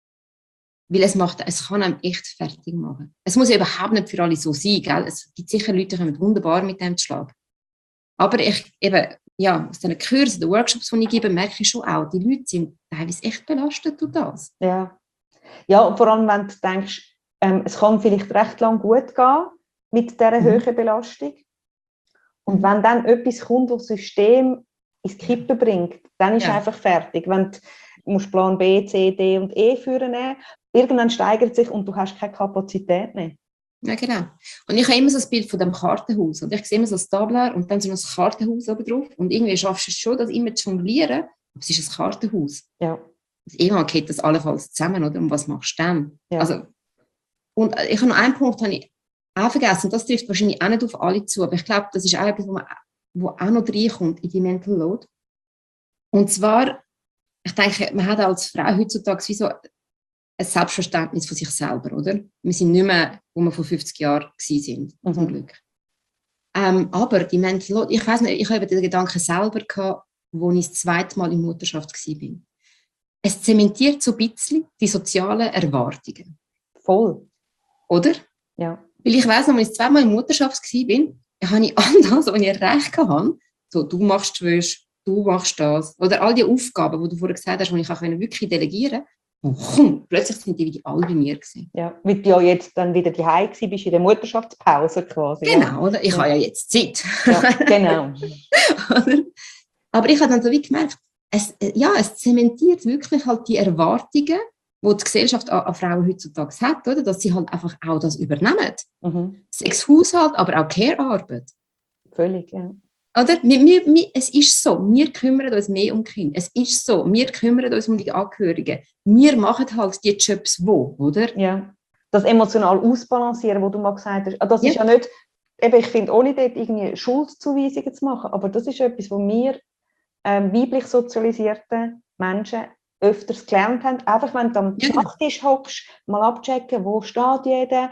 Weil es, macht, es kann einem echt fertig machen. Es muss ja überhaupt nicht für alle so sein. Gell? Es gibt sicher Leute, die kommen wunderbar mit dem zu schlagen. Aber ich, eben, ja, aus den Kursen, den Workshops, die ich gebe, merke ich schon auch, die Leute sind teilweise echt belastet durch das. Ja. Ja, und vor allem, wenn du denkst, ähm, es kann vielleicht recht lang gut gehen mit dieser Mhm. hohen Belastung. Und Mhm. wenn dann etwas kommt, das das System ins Kippen bringt, dann ist Ja. es einfach fertig. Wenn du musst Plan B, C, D und E führen, irgendwann steigert sich und du hast keine Kapazität mehr. Ja, genau. Und ich habe immer so das Bild von dem Kartenhaus. Und ich sehe immer so ein Tableau und dann so ein Kartenhaus oben drauf. Und irgendwie schaffst du es schon, das immer zu jonglieren. Aber es ist ein Kartenhaus. Ja. Also irgendwann geht das allenfalls zusammen, oder? Und was machst du dann? Ja. Also, und ich habe noch einen Punkt, den ich auch vergessen. Das trifft wahrscheinlich auch nicht auf alle zu. Aber ich glaube, das ist auch etwas, wo, man, wo auch noch reinkommt in die Mental Load. Und zwar, ich denke, man hat als Frau heutzutage wie so ein Selbstverständnis von sich selber, oder? Wir sind nicht mehr, wo wir vor fünfzig Jahren sind, Mhm. zum Glück. Ähm, aber die Mental Load, ich weiß nicht, ich habe den Gedanken selber gehabt, als ich das zweite Mal in Mutterschaft war. Es zementiert so ein bisschen die sozialen Erwartungen, Voll. oder? Ja. Weil ich weiss noch, als ich zweimal in Mutterschaft war, habe ich all das, was ich recht hatte, so, du machst die Wäsche, du machst das, oder all die Aufgaben, die du vorher gesagt hast, die ich auch wirklich delegieren konnte, plötzlich sind die wieder alle bei mir gewesen. Ja. Weil du ja jetzt dann wieder daheim warst, bist in der Mutterschaftspause quasi. Genau, oder? Ich Ja. habe ja jetzt Zeit. Ja, genau. Oder? Aber ich habe dann so wie gemerkt, es, ja, es zementiert wirklich halt die Erwartungen, die die Gesellschaft an, an Frauen heutzutage hat, oder? Dass sie halt einfach auch das übernehmen. Mhm. Sex, Haushalt, aber auch Care-Arbeit. Völlig, ja. Oder? Wir, wir, wir, es ist so, wir kümmern uns mehr um Kinder. Es ist so, wir kümmern uns um die Angehörigen. Wir machen halt die Jobs wo, oder? Ja. Das emotional ausbalancieren, was du mal gesagt hast, das Ja. ist ja nicht, eben, ich finde, ohne dort irgendwie Schuldzuweisungen zu machen, aber das ist etwas, was wir ähm, weiblich sozialisierte Menschen öfters gelernt haben. Einfach, wenn du am Ja, genau. Nachttisch hockst, mal abchecken, wo steht jeder.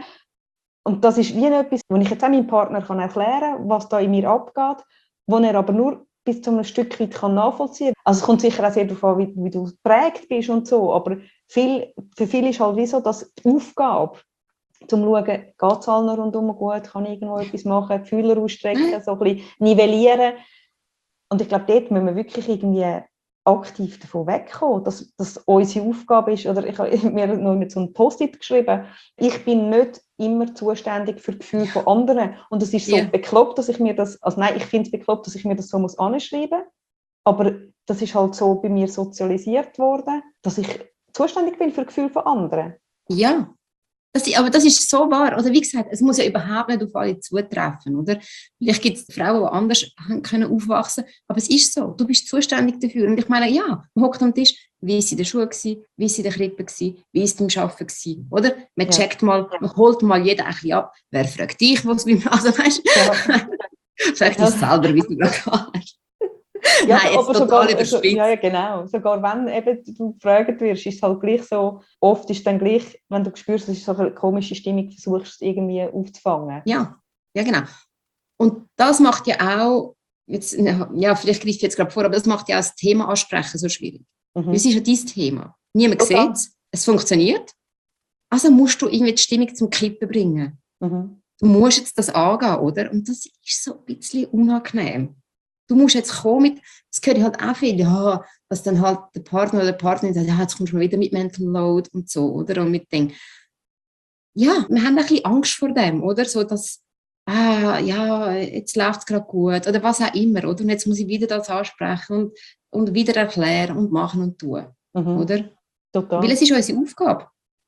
Und das ist wie etwas, wo ich jetzt auch meinem Partner kann erklären kann, was da in mir abgeht, wo er aber nur bis zu einem Stück weit kann nachvollziehen kann. Also es kommt sicher auch sehr darauf an, wie, wie du geprägt bist und so, aber viel, für viele ist halt wie so, dass die Aufgabe, um zu schauen, geht es allen rundum gut, kann ich irgendwo etwas machen, die Fühler ausstrecken, Mhm. so ein bisschen nivellieren. Und ich glaube, dort müssen wir wirklich irgendwie aktiv davon wegkommen, dass das unsere Aufgabe ist. Oder ich habe mir noch mit so einem Post-it geschrieben, ich bin nicht immer zuständig für die Gefühle von anderen. Und es ist so Ja. bekloppt, dass ich mir das, also nein, ich finde es bekloppt, dass ich mir das so muss anschreiben muss. Aber das ist halt so bei mir sozialisiert worden, dass ich zuständig bin für die Gefühle von anderen. Ja. Das, aber das ist so wahr. Oder wie gesagt, es muss ja überhaupt nicht auf alle zutreffen. Oder? Vielleicht gibt es Frauen, die anders haben können aufwachsen können. Aber es ist so. Du bist zuständig dafür. Und ich meine, ja, man hockt am Tisch. Wie war es in der Schule? Gewesen? Wie war es in der Krippe? Gewesen? Wie war es beim Arbeiten? Gewesen? Oder? Man Ja. checkt mal, man holt mal jeden ein bisschen ab. Wer fragt dich, was beim Also weißt du? Ja. Frag dich selber, wie du gerade hast. Ja, Nein, jetzt aber total sogar, also, überspitzt. ja, ja, genau. Sogar wenn eben du gefragt wirst, ist es halt gleich so, oft ist dann gleich, wenn du spürst, es ist so eine komische Stimmung, versuchst du es irgendwie aufzufangen. Ja, ja, genau. Und das macht ja auch, jetzt, ja, vielleicht greife ich jetzt gerade vor, aber das macht ja auch das Thema ansprechen so schwierig. Mhm. Es ist ja dein Thema. Niemand Total. sieht es, es funktioniert. Also musst du irgendwie die Stimmung zum Kippen bringen. Mhm. Du musst jetzt das angehen, oder? Und das ist so ein bisschen unangenehm. Du musst jetzt kommen mit, das höre ich halt auch viel, ja, dass dann halt der Partner oder die Partnerin sagt, ja, jetzt kommst du mal wieder mit Mental Load und so, oder? Und mit dem, ja, wir haben ein bisschen Angst vor dem, oder? So, dass, ah, ja, jetzt läuft es gerade gut, oder was auch immer, oder? Und jetzt muss ich wieder das ansprechen und, und wieder erklären und machen und tun, Mhm. oder? Total. Weil es ist unsere Aufgabe.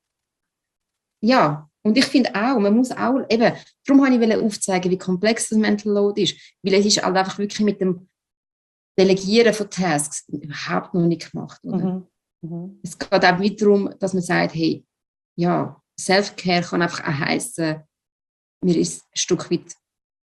Ja, und ich finde auch, man muss auch, eben, darum wollte ich aufzeigen, wie komplex das Mental Load ist, weil es ist halt einfach wirklich mit dem Delegieren von Tasks überhaupt noch nicht gemacht, oder? Mhm. Mhm. Es geht auch wieder darum, dass man sagt, hey, ja, Self-Care kann einfach auch heissen, mir ist ein Stück weit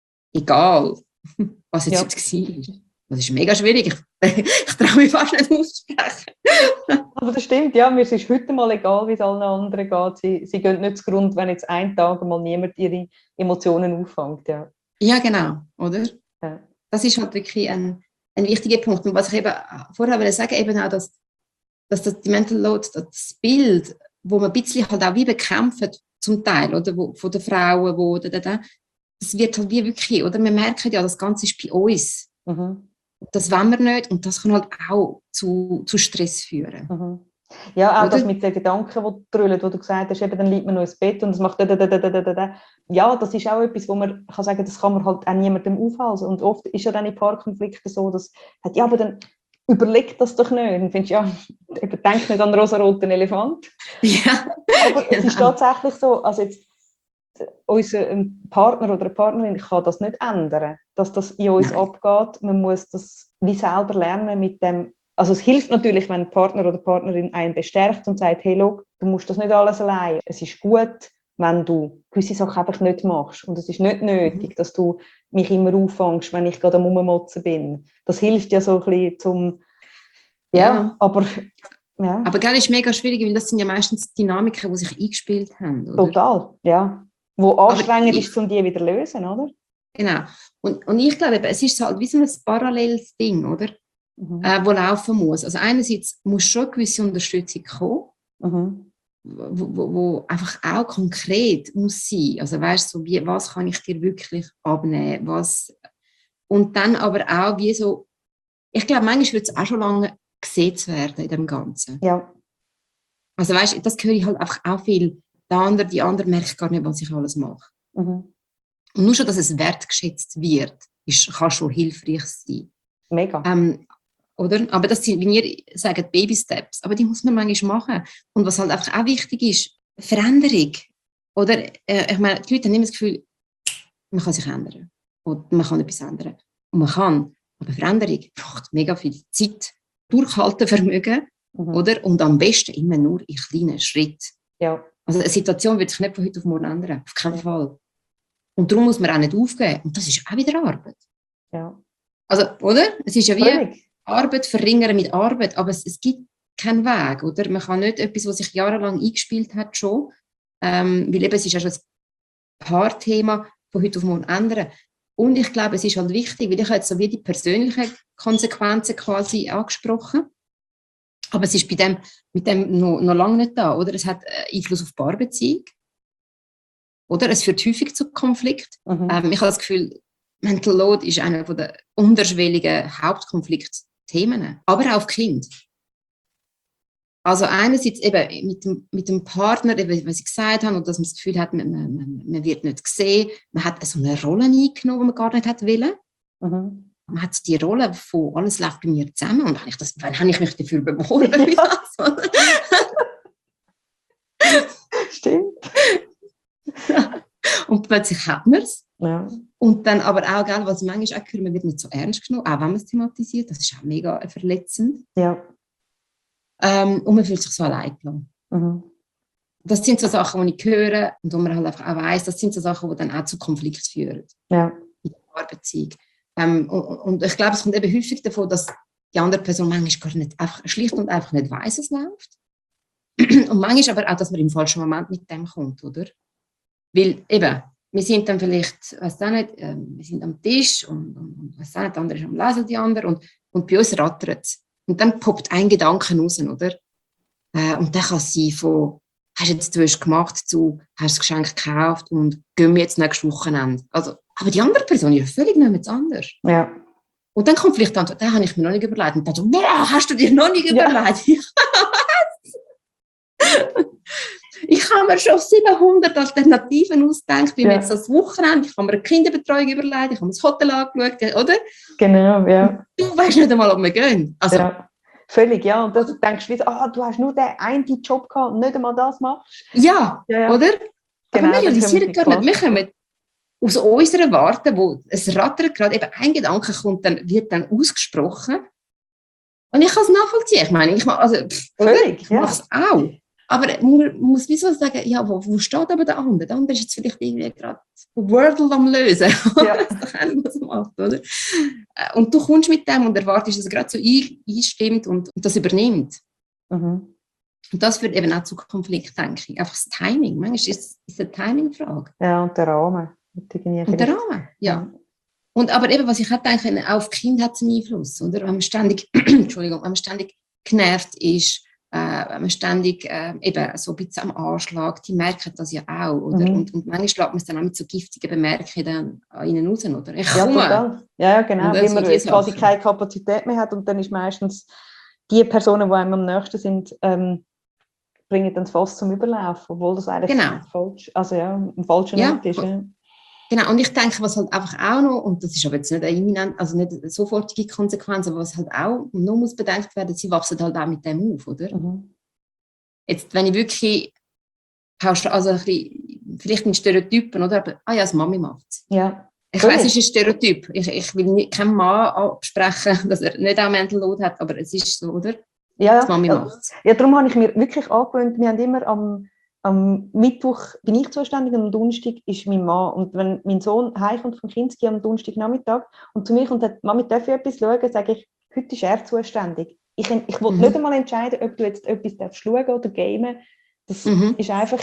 egal, was jetzt, Ja. jetzt war. Das ist mega schwierig, ich, ich traue mich fast nicht auszusprechen. Aber das stimmt, ja, mir ist heute mal egal, wie es allen anderen geht. Sie, sie gehen nicht zugrunde, wenn jetzt einen Tag mal niemand ihre Emotionen auffängt. Ja, Ja, genau, oder? Ja. Das ist halt wirklich ein, ein wichtiger Punkt. Und was ich eben vorher wollte sagen, eben auch, dass, dass das die Mental Load, das Bild, wo man ein bisschen halt auch wie bekämpfen, zum Teil, oder, wo, von den Frauen, wo, oder, oder, das wird halt wie wirklich, oder? Wir merken ja, das Ganze ist bei uns. Mhm. Das wollen wir nicht und das kann halt auch zu, zu Stress führen. Mhm. Ja, auch Oder? das mit den Gedanken, die drüllen, wo du gesagt hast, eben, dann liegt man noch ins Bett und es macht da, da, da, da, da, da. Ja, das ist auch etwas, wo man kann sagen, das kann man halt auch niemandem aufhalten. Und oft ist ja dann in Paarkonflikten so, dass ja, aber dann überleg das doch nicht. Und findest, ja, eben, denk nicht an den rosaroten Elefant. Ja. Aber es ist tatsächlich so, also jetzt unser Partner oder eine Partnerin kann das nicht ändern, dass das in uns Nein. abgeht. Man muss das wie selber lernen mit dem. Also es hilft natürlich, wenn ein Partner oder Partnerin einen bestärkt und sagt, hey, look, du musst das nicht alles allein. Es ist gut, wenn du gewisse Sachen einfach nicht machst. Und es ist nicht nötig, dass du mich immer auffängst, wenn ich gerade am Rummotzen bin. Das hilft ja so ein bisschen zum... Ja, Ja. aber... Ja. Aber gell, ist mega schwierig, weil das sind ja meistens Dynamiken, die sich eingespielt haben. Oder? Total, ja. Wo anstrengend ich, ist, um die wieder zu lösen, oder? Genau. Und, und ich glaube, es ist halt wie so ein paralleles Ding, oder? Mhm. Äh, wo laufen muss. Also einerseits muss schon eine gewisse Unterstützung kommen, Mhm. wo, wo, wo einfach auch konkret muss sein. Also weißt du, so wie, was kann ich dir wirklich abnehmen? Was, und dann aber auch wie so, ich glaube, manchmal wird es auch schon lange gesehen werden in dem Ganzen. Ja. Also weißt du, das höre ich halt einfach auch viel. Der andere, die andere merkt gar nicht, was ich alles mache. Mhm. Und nur schon, dass es wertgeschätzt wird, ist, kann schon hilfreich sein. Mega. Ähm, oder? Aber das sind, wie ihr sagt, Baby-Steps. Aber die muss man manchmal machen. Und was halt einfach auch wichtig ist, Veränderung. Oder, äh, ich meine, die Leute haben immer das Gefühl, man kann sich ändern. Oder man kann etwas ändern. Und man kann. Aber Veränderung braucht mega viel Zeit. Durchhaltevermögen. Mhm. Oder? Und am besten immer nur in kleinen Schritten. Ja. Also eine Situation wird sich nicht von heute auf morgen ändern. Auf keinen Fall. Und darum muss man auch nicht aufgeben. Und das ist auch wieder Arbeit. Ja. Also, oder? Es ist ja wie Völlig. Arbeit verringern mit Arbeit, aber es, es gibt keinen Weg, oder? Man kann nicht etwas, was sich jahrelang eingespielt hat, schon, ähm, weil eben es ist ja schon ein Paarthema, von heute auf morgen ändern. Und ich glaube, es ist halt wichtig, weil ich habe jetzt so wie die persönlichen Konsequenzen quasi angesprochen, aber es ist bei dem, mit dem noch, noch lange nicht da, oder? Es hat Einfluss auf die Paarbeziehung, oder? Es führt häufig zu Konflikt. Mhm. Ähm, ich habe das Gefühl, Mental Load ist einer der unterschwelligen Hauptkonfliktthemen, aber auch auf Kind. Also einerseits eben mit dem, mit dem Partner, eben, was ich gesagt habe, und dass man das Gefühl hat, man, man, man wird nicht gesehen, man hat so eine Rolle eingenommen, die man gar nicht hat wollen. Mhm. Man hat die Rolle von alles läuft bei mir zusammen und habe ich das, wann habe ich mich dafür beworben? Ja. Stimmt. und plötzlich hat man es. Ja. Und dann aber auch, gell, was ich manchmal auch höre, man wird nicht so ernst genommen, auch wenn man es thematisiert. Das ist auch mega verletzend. Ja. Ähm, und man fühlt sich so allein gelassen. Mhm. Das sind so Sachen, die ich höre und wo man halt einfach auch weiss, das sind so Sachen, die dann auch zu Konflikten führen. Ja. In der Paarbeziehung. Ähm, und, und ich glaube, es kommt eben häufig davon, dass die andere Person manchmal gar nicht, einfach, schlicht und einfach nicht weiss, es läuft. Und manchmal aber auch, dass man im falschen Moment mit dem kommt, oder? Weil eben, wir sind dann vielleicht, weiss auch nicht, äh, wir sind am Tisch und, und, und weiss auch nicht, der andere ist am Lesen, die andere, und, und bei uns rattert es. Und dann poppt ein Gedanke raus, oder? Äh, und dann kann es sein von, hast du jetzt du hast gemacht, zu, hast das Geschenk gekauft und gehen wir jetzt nächstes Wochenende. Also, aber die andere Person ist ja völlig nicht anders. Ja. Und dann kommt vielleicht die Antwort, den habe ich mir noch nicht überlegt. Und dann so, boah, hast du dir noch nicht Ja. überlegt? Ich habe mir schon siebenhundert Alternativen ausgedacht, wie Ja. mir jetzt das Wochenende, ich habe mir eine Kinderbetreuung überlegt, ich habe mir das Hotel angeschaut, oder? Genau, ja. Du weißt nicht einmal, ob wir gehen. Also, Ja. Völlig, ja. Und dann denkst du wieder, ah, du hast nur den einen Job gehabt und nicht einmal das machst. ja, Ja, ja. oder? Genau, Aber wir das realisieren kommt gar nicht, die wir kommen aus unserer Warte, wo es rattert gerade, eben ein Gedanke kommt, dann wird dann ausgesprochen. Und ich kann es nachvollziehen. Ich meine, ich mache, also, pff, oder? Völlig, Ich ja. mache es auch. Aber man muss wieso sagen, ja, wo, wo steht aber der andere? Der andere ist jetzt vielleicht irgendwie gerade Wordle am Lösen. Ja. Das ist doch auch nicht, was er macht, oder? Und du kommst mit dem und erwartest, dass er gerade so ein, einstimmt und, und das übernimmt. Mhm. Und das führt eben auch zu Konflikt, denke ich. Einfach das Timing. Manchmal ist es ist eine Timing-Frage. Ja, und der Rahmen. Und Und der Rahmen, ja. Und aber eben, was ich auch denke, auch auf Kind hat es einen Einfluss, oder? Wenn man ständig, Entschuldigung, wenn man ständig genervt ist, äh, wenn man ständig äh, eben so ein bisschen am Anschlag, die merken das ja auch, oder? Mhm. Und, und manchmal schlägt man es dann auch mit so giftigen Bemerkungen dann an ihnen raus, oder? Ich Ja, komme. total. Ja, ja, genau. Und dann Weil so man die quasi Sachen. keine Kapazität mehr hat und dann ist meistens die Personen, die einem am nächsten sind, ähm, bringen dann das Fass zum Überlaufen, obwohl das eigentlich Genau. falsch, also ja, ein falscher Ja, Ort ist. Ja. Genau, und ich denke, was halt einfach auch noch, und das ist aber jetzt nicht eine imminent, also nicht eine sofortige Konsequenz, aber was halt auch noch muss bedenkt werden, sie wachsen halt auch mit dem auf, oder? Mhm. Jetzt, wenn ich wirklich, also ein bisschen, vielleicht ein Stereotypen, oder? Aber, ah ja, das Mami macht es. Ja. Ich Völlig. weiss, es ist ein Stereotyp. Ich, ich will nicht, keinem Mann absprechen, dass er nicht auch Mental Load hat, aber es ist so, oder? Ja, Das Mami ja. macht es. Ja, darum habe ich mir wirklich angewöhnt, wir haben immer am, am Mittwoch bin ich zuständig und am Donnerstag ist mein Mann. Und wenn mein Sohn heimkommt vom Kinski am Donnerstagnachmittag und zu mir kommt und sagt, Mami, darf ich etwas schauen, sage ich, heute ist er zuständig. Ich, ich will Mhm. nicht einmal entscheiden, ob du jetzt etwas darfst schauen oder gamen. Das Mhm. ist einfach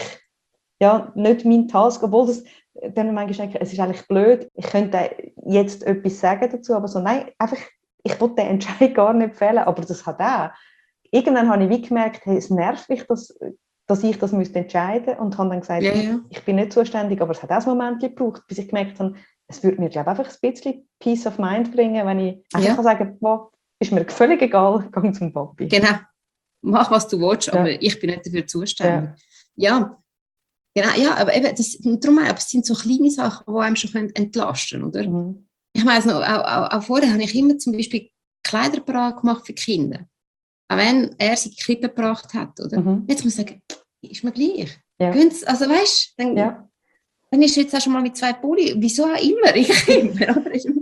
ja, nicht mein Task, obwohl das dann manchmal denke, es ist eigentlich blöd, ich könnte jetzt etwas sagen dazu, aber so, nein, einfach, ich will den Entscheid gar nicht fällen, aber das hat auch. Irgendwann habe ich wie gemerkt, hey, es nervt mich, dass, dass ich das müsste entscheiden und habe dann gesagt, Ja, ja. ich bin nicht zuständig, aber es hat auch ein Moment gebraucht, bis ich gemerkt habe, es würde mir, glaube ich, einfach ein bisschen Peace of Mind bringen, wenn ich einfach Ja. kann sagen kann, ist mir völlig egal, geh zum Papi. Genau. Mach, was du willst, aber Ja. ich bin nicht dafür zuständig. Ja. Genau, ja, aber eben, das, darum, aber es sind so kleine Sachen, die einem schon entlasten können, oder? Mhm. Ich weiss noch, auch, auch, auch vorher habe ich immer zum Beispiel Kleider parat gemacht für die Kinder. Auch wenn er sie in die Krippe gebracht hat, oder? Mhm. Jetzt muss ich sagen, ist mir gleich. Ja. Gönn's, also weißt du, dann, Ja. dann ist jetzt auch schon mal mit zwei Pulli, wieso auch immer, ich immer, oder? Ist,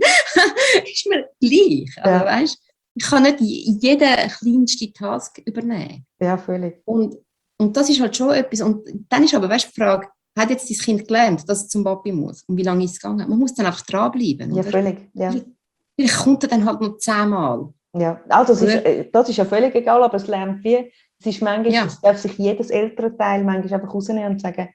ist mir gleich. Also Ja. weißt, ich kann nicht jeden kleinsten Task übernehmen. Ja, völlig. Und, und das ist halt schon etwas. Und dann ist aber, weißt du, die Frage, hat jetzt dein Kind gelernt, dass es zum Papi muss? Und wie lange ist es gegangen? Man muss dann einfach dranbleiben, Ja, oder? völlig. Ja. Vielleicht kommt er dann halt noch zehnmal. Ja. Also, das, ist, Oder? äh, das ist ja völlig egal, aber es lernt wie, es ist manchmal, Ja. es darf sich jedes ältere Teil manchmal einfach rausnehmen und sagen,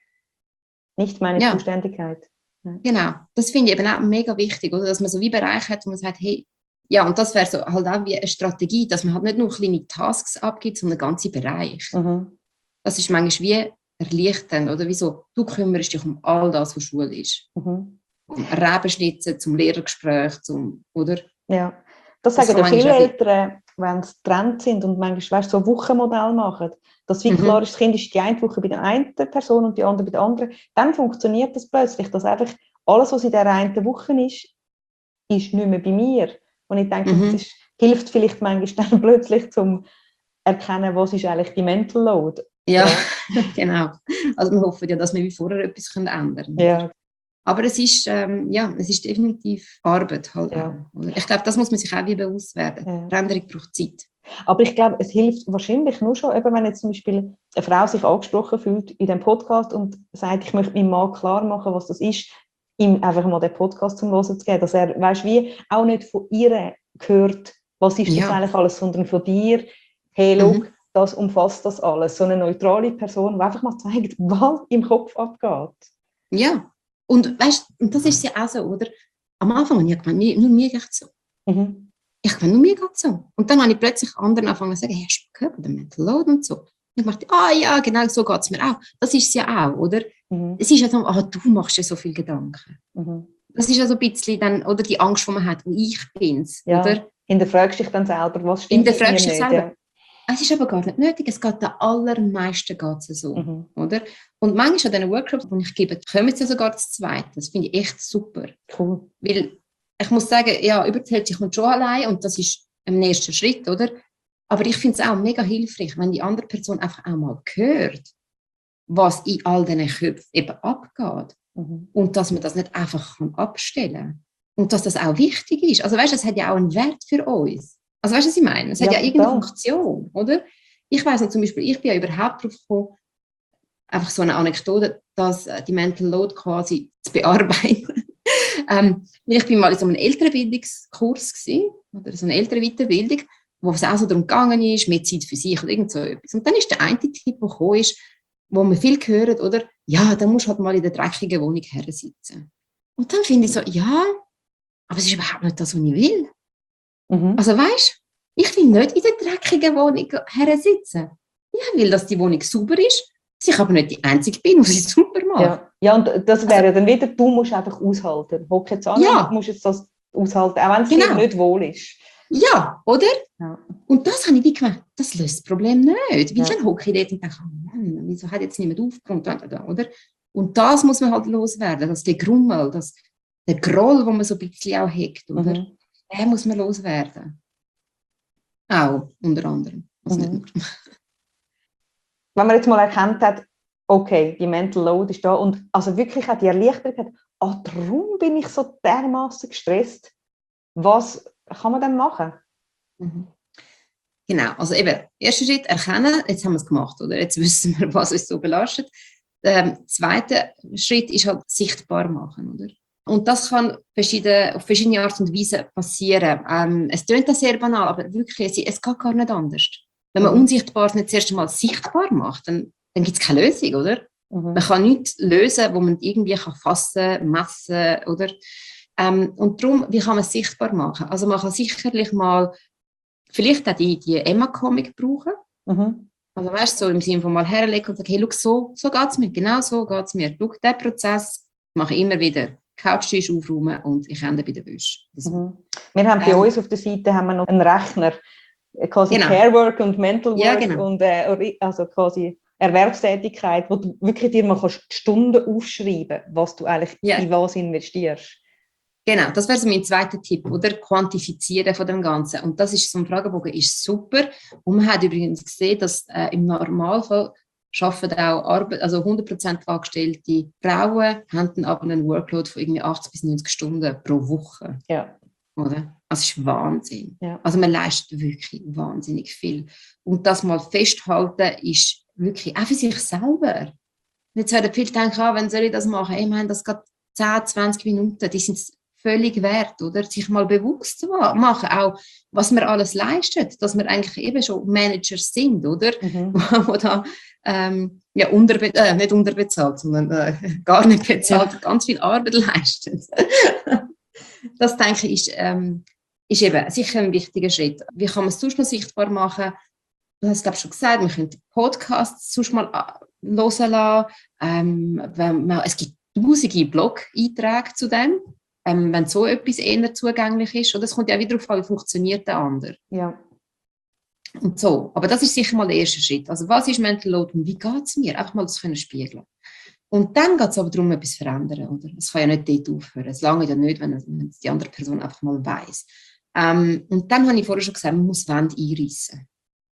nicht meine Ja. Zuständigkeit. Genau, das finde ich eben auch mega wichtig, oder? Dass man so wie Bereiche hat, wo man sagt, hey, ja, und das wäre so halt auch wie eine Strategie, dass man halt nicht nur kleine Tasks abgibt, sondern ganze Bereich. Mhm. Das ist manchmal wie erleichternd, oder? Wieso? Du kümmerst dich um all das, was Schule ist. Mhm. Um Rebenschnitzen, zum Lehrergespräch, zum, oder? Ja. Das Das sagen ja kann viele manchmal auch- Eltern, wenn sie getrennt sind und manchmal weißt, so ein Wochenmodell machen, dass wie Mhm. klar ist, das Kind ist die eine Woche bei der einen Person und die andere bei der anderen, dann funktioniert das plötzlich, dass einfach alles, was in der einen Woche ist, ist nicht mehr bei mir. Und ich denke, Mhm. das ist, hilft vielleicht manchmal dann plötzlich zum erkennen, was ist eigentlich die Mental Load. Ja, genau. Also wir hoffen ja, dass wir wie vorher etwas ändern können. Ja. Aber es ist, ähm, ja, es ist definitiv Arbeit halt Ja. auch. Oder? Ich glaube, das muss man sich auch wie bewusst werden. Ja. Veränderung braucht Zeit. Aber ich glaube, es hilft wahrscheinlich nur schon, eben wenn jetzt zum Beispiel eine Frau sich angesprochen fühlt in dem Podcast und sagt, ich möchte meinem Mann klar machen, was das ist, ihm einfach mal den Podcast zum Hören zu geben, dass er, weißt, wie auch nicht von ihr hört, was ist das Ja. eigentlich alles, sondern von dir, hey, look, Mhm. das umfasst das alles. So eine neutrale Person, die einfach mal zeigt, was im Kopf abgeht. Ja. Und weißt, und das ist ja auch so, oder? Am Anfang habe ich gemeint, mir- nur mir geht es so. Mhm. Ich meine, nur mir geht es so. Und dann habe ich plötzlich anderen angefangen zu sagen, hey, hast du gehört, der Mental Load und so. Und ich dachte, ah ja, genau so geht es mir auch. Das ist es ja auch, oder? Mhm. Es ist ja so, ah, du machst ja so viel Gedanken. Mhm. Das ist ja so ein bisschen dann, oder die Angst, die man hat, wo ich bin's, Ja. oder? Hinterfragst dich dann selber, was stimmt mit mir Hinterfragst dich nicht. selber. Ja. Es ist aber gar nicht nötig, es geht den allermeisten geht's so, Mhm. oder? Und manchmal an diesen Workshops, die ich gebe, kommen sie sogar zu zweit. Das finde ich echt super. Cool. Weil ich muss sagen, ja, über die Hälfte kommt schon allein und das ist ein erster Schritt, oder? Aber ich finde es auch mega hilfreich, wenn die andere Person einfach auch mal hört, was in all diesen Köpfen eben abgeht. Mhm. Und dass man das nicht einfach kann abstellen kann. Und dass das auch wichtig ist. Also weißt du, es hat ja auch einen Wert für uns. Also weißt du, was ich meine? Es hat Ja, ja irgendeine total. Funktion, oder? Ich weiss noch zum Beispiel, ich bin ja überhaupt darauf gekommen, einfach so eine Anekdote, dass äh, die Mental Load quasi zu bearbeiten. ähm, ich bin mal in so einem Elternbildungskurs gewesen, oder so eine Elternweiterbildung, wo es auch so darum gegangen ist, mehr Zeit für sich oder irgend so etwas. Und dann ist der eine Tipp, der gekommen ist, wo man viel hört, oder? Ja, dann musst du halt mal in der dreckigen Wohnung hersitzen. Und dann finde ich so, ja, aber es ist überhaupt nicht das, was ich will. Mhm. Also weißt, ich will nicht in der dreckigen Wohnung hersitzen. Ich will, dass die Wohnung sauber ist, dass ich aber nicht die Einzige bin, die sie sauber macht. Ja. Ja, und das wäre dann wieder, du musst einfach aushalten. Hock jetzt an, Ja. du musst jetzt das aushalten, auch wenn es Genau. dir nicht wohl ist. Ja, oder? Ja. Und das habe ich wie gemerkt, das löst das Problem nicht. Weil Ja. dann hocke ich dort und denke, oh Mann, wieso hat jetzt niemand aufgeräumt, oder? Und das muss man halt loswerden, dass der Grummel, das, der Groll, den man so ein bisschen auch hegt, oder? Mhm. Den muss man loswerden. Auch, unter anderem. Also Mhm. nicht nur. Wenn man jetzt mal erkannt hat, okay, die Mental Load ist da und also wirklich auch die Erleichterung hat, ah, darum bin ich so dermaßen gestresst. Was kann man dann machen? Mhm. Genau, also eben, erster Schritt, erkennen, jetzt haben wir es gemacht, oder? Jetzt wissen wir, was uns so belastet. Der zweite Schritt ist halt sichtbar machen, oder? Und das kann verschiedene, auf verschiedene Art und Weise passieren. Ähm, es klingt sehr banal, aber wirklich, es, es geht gar nicht anders. Wenn man Mhm. Unsichtbares nicht zuerst einmal sichtbar macht, dann, dann gibt es keine Lösung, oder? Mhm. Man kann nichts lösen, wo man irgendwie kann fassen, messen, oder? Ähm, und darum, wie kann man es sichtbar machen? Also man kann sicherlich mal vielleicht auch die, die Emma-Comic brauchen. Mhm. Also weißt du, so im Sinne von mal herlegen und sagen, hey, schau, so, so geht es mir, genau so geht es mir. Schau, diesen Prozess mache ich immer wieder. Couchtisch aufräumen und ich ende bei der Wäsche. Also, Mhm. Wir haben bei Ähm. uns auf der Seite haben wir noch einen Rechner, äh, quasi Genau. Care Work und Mental Work Ja, genau. und äh, also quasi Erwerbstätigkeit, wo du wirklich dir mal kannst die Stunden aufschreiben, was du eigentlich Ja. in was investierst. Genau, das wäre so mein zweiter Tipp, oder? Quantifizieren von dem Ganzen. Und das ist so ein Fragebogen, ist super. Und man hat übrigens gesehen, dass äh, im Normalfall arbeiten auch Arbeit, also hundert Prozent angestellte Frauen haben dann aber einen Workload von irgendwie achtzig bis neunzig Stunden pro Woche. Ja. Oder? Das ist Wahnsinn. Ja. Also man leistet wirklich wahnsinnig viel. Und das mal festhalten ist wirklich auch für sich selber. Jetzt werden viele denken, ah, wenn soll ich das machen? Hey, man, das geht zehn, zwanzig Minuten, die sind völlig wert, oder? Sich mal bewusst zu machen, auch was wir alles leistet, dass wir eigentlich eben schon Manager sind, oder? Mhm. Wo da ähm, ja, unterbe äh, nicht unterbezahlt, sondern äh, gar nicht bezahlt, Ja. ganz viel Arbeit leistet. Das, denke ich, ist, ähm, ist eben sicher ein wichtiger Schritt. Wie kann man es sonst noch sichtbar machen? Du hast, glaube ich, schon gesagt, man könnte Podcasts sonst mal hören lassen. Ähm, wenn man, es gibt tausende Blog-Einträge zu dem, ähm, wenn so etwas eher zugänglich ist. Oder es kommt ja auch wieder darauf an, wie funktioniert der andere. Ja. Und so. Aber das ist sicher mal der erste Schritt. Also was ist Mental Load und wie geht es mir? Einfach mal das können spiegeln. Und dann geht es aber darum, etwas zu verändern. Oder? Es kann ja nicht dort aufhören. Es lange ja nicht, wenn, wenn die andere Person einfach mal weiss. Ähm, und dann habe ich vorher schon gesagt, man muss Wände einreissen.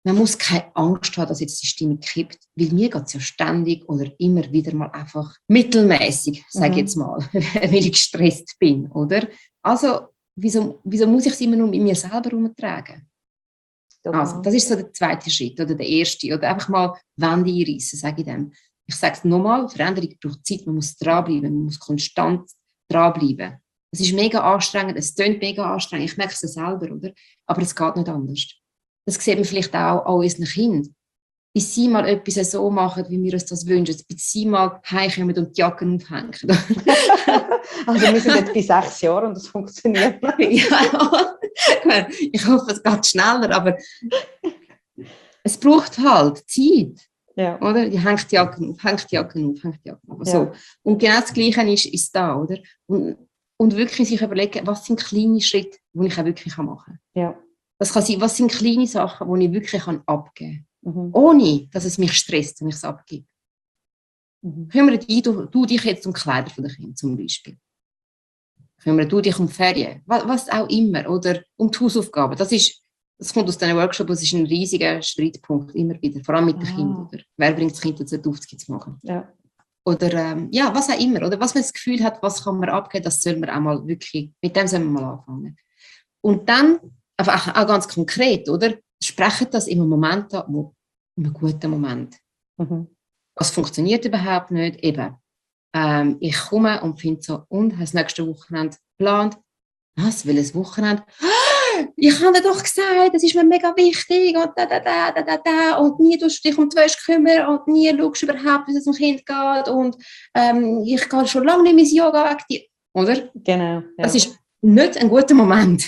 man muss keine Angst haben, dass jetzt die Stimmung kippt, weil mir geht es ja ständig oder immer wieder mal einfach mittelmäßig, sage ich Mhm. jetzt mal, weil ich gestresst bin, oder? Also, wieso, wieso muss ich es immer nur mit mir selber herumtragen? Total. Also, das ist so der zweite Schritt oder der erste. Oder einfach mal Wände einreissen, sage ich dann. Ich sage es nochmal, Veränderung braucht Zeit, man muss dranbleiben, man muss konstant dranbleiben. Es ist mega anstrengend, es tönt mega anstrengend, ich merke es ja selber, oder? Aber es geht nicht anders. Das sieht man vielleicht auch an unseren Kindern. Bis sie mal etwas so machen, wie wir uns das wünschen, bis sie mal heimkommen und die Jacken aufhängen. Also wir sind jetzt bei sechs Jahren und das funktioniert. Ja, ich hoffe, es geht schneller, aber es braucht halt Zeit. Ja. Oder? Die hängt die Jacken auf, hängt die Jacken auf, hängt die Jacken auf. So. Ja. Und genau das Gleiche ist, ist da, oder? Und, und wirklich sich überlegen, was sind kleine Schritte, die ich auch wirklich machen kann. Ja. Das kann sein, was sind kleine Sachen, die ich wirklich abgeben kann. Mhm. Ohne, dass es mich stresst, wenn ich es abgebe. Mhm. Kümmere dich, du, du dich jetzt um die Kleider der Kinder zum Beispiel. Kümmere du dich um die Ferien, was, was auch immer. Oder um die Hausaufgaben. Das, ist, das kommt aus diesen Workshops, das ist ein riesiger Streitpunkt, immer wieder. Vor allem mit den Ah. Kindern. Oder? Wer bringt das Kind dazu, die Aufgabe zu machen? Ja. Oder ähm, ja, was auch immer. Oder was man das Gefühl hat, was kann man abgeben, das soll man auch mal wirklich, mit dem sollen wir mal anfangen. Und dann, aber auch, auch ganz konkret, oder? Sprechen das in einem Moment an, wo, in einem guten Moment. Mhm. Was funktioniert überhaupt nicht? Eben, ähm, ich komme und finde so, und, hast das nächste Wochenende geplant? Was, welches Wochenende? Ah, ich habe dir doch gesagt, das ist mir mega wichtig und da, da, da, da, da, da und nie tust du dich um die Wäsche kümmern und nie schaust überhaupt, wie es dem Kind geht und ähm, ich gehe schon lange nicht mehr ins Yoga weg dir. Oder? Genau. Ja. Das ist nicht ein guter Moment.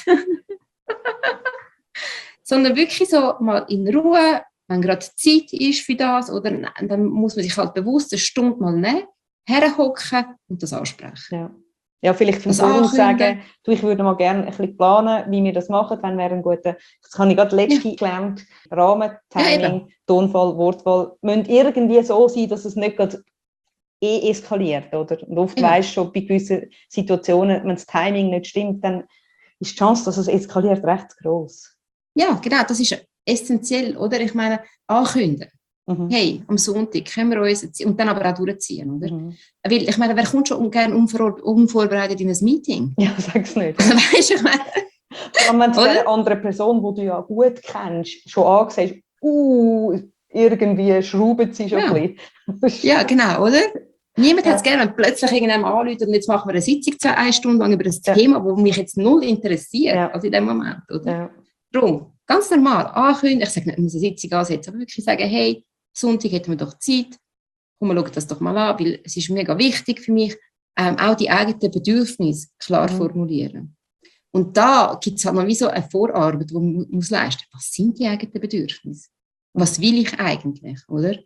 Sondern wirklich so mal in Ruhe, wenn gerade Zeit ist für das, oder dann muss man sich halt bewusst eine Stunde mal nehmen, herhocken und das ansprechen. Ja. Ja, vielleicht vom Das Voraus ankündigen. sagen, du, ich würde mal gerne ein bisschen planen, wie wir das machen, wenn wir einen guten, das habe ich gerade letztens ja. gelernt, Rahmen, Timing, ja, Tonfall, Wortwahl, müssen irgendwie so sein, dass es nicht gerade eh eskaliert, oder? Und oft ja. weisst du schon, bei gewissen Situationen, wenn das Timing nicht stimmt, dann ist die Chance, dass es eskaliert, recht gross. Ja, genau, das ist essentiell, oder? Ich meine, ankündigen. Mhm. Hey, am Sonntag können wir uns, und dann aber auch durchziehen, oder? Mhm. Weil, ich meine, wer kommt schon gerne unvor, unvorbereitet in ein Meeting? Ja, sag's nicht. Also, weißt du, ich meine... Vor allem, wenn du der andere Person, die du ja gut kennst, schon ansiehst, uh, irgendwie schrauben sie schon ja. ein bisschen. Ja, genau, oder? Niemand Ja. hat es gerne, wenn plötzlich irgendjemand anruft und jetzt machen wir eine Sitzung zwei, eine Stunde lang über ein Ja. Thema, das mich jetzt null interessiert, Ja. also in dem Moment, oder? Ja. Darum, ganz normal ankündigen, ich sage nicht, man muss eine Sitzung ansetzen, aber wirklich sagen, hey, Sonntag hätten wir doch Zeit, komm, wir schauen das doch mal an, weil es ist mega wichtig für mich, ähm, auch die eigenen Bedürfnisse klar Mhm. formulieren. Und da gibt es halt noch wie so eine Vorarbeit, die man muss leisten muss. Was sind die eigenen Bedürfnisse? Was will ich eigentlich, oder?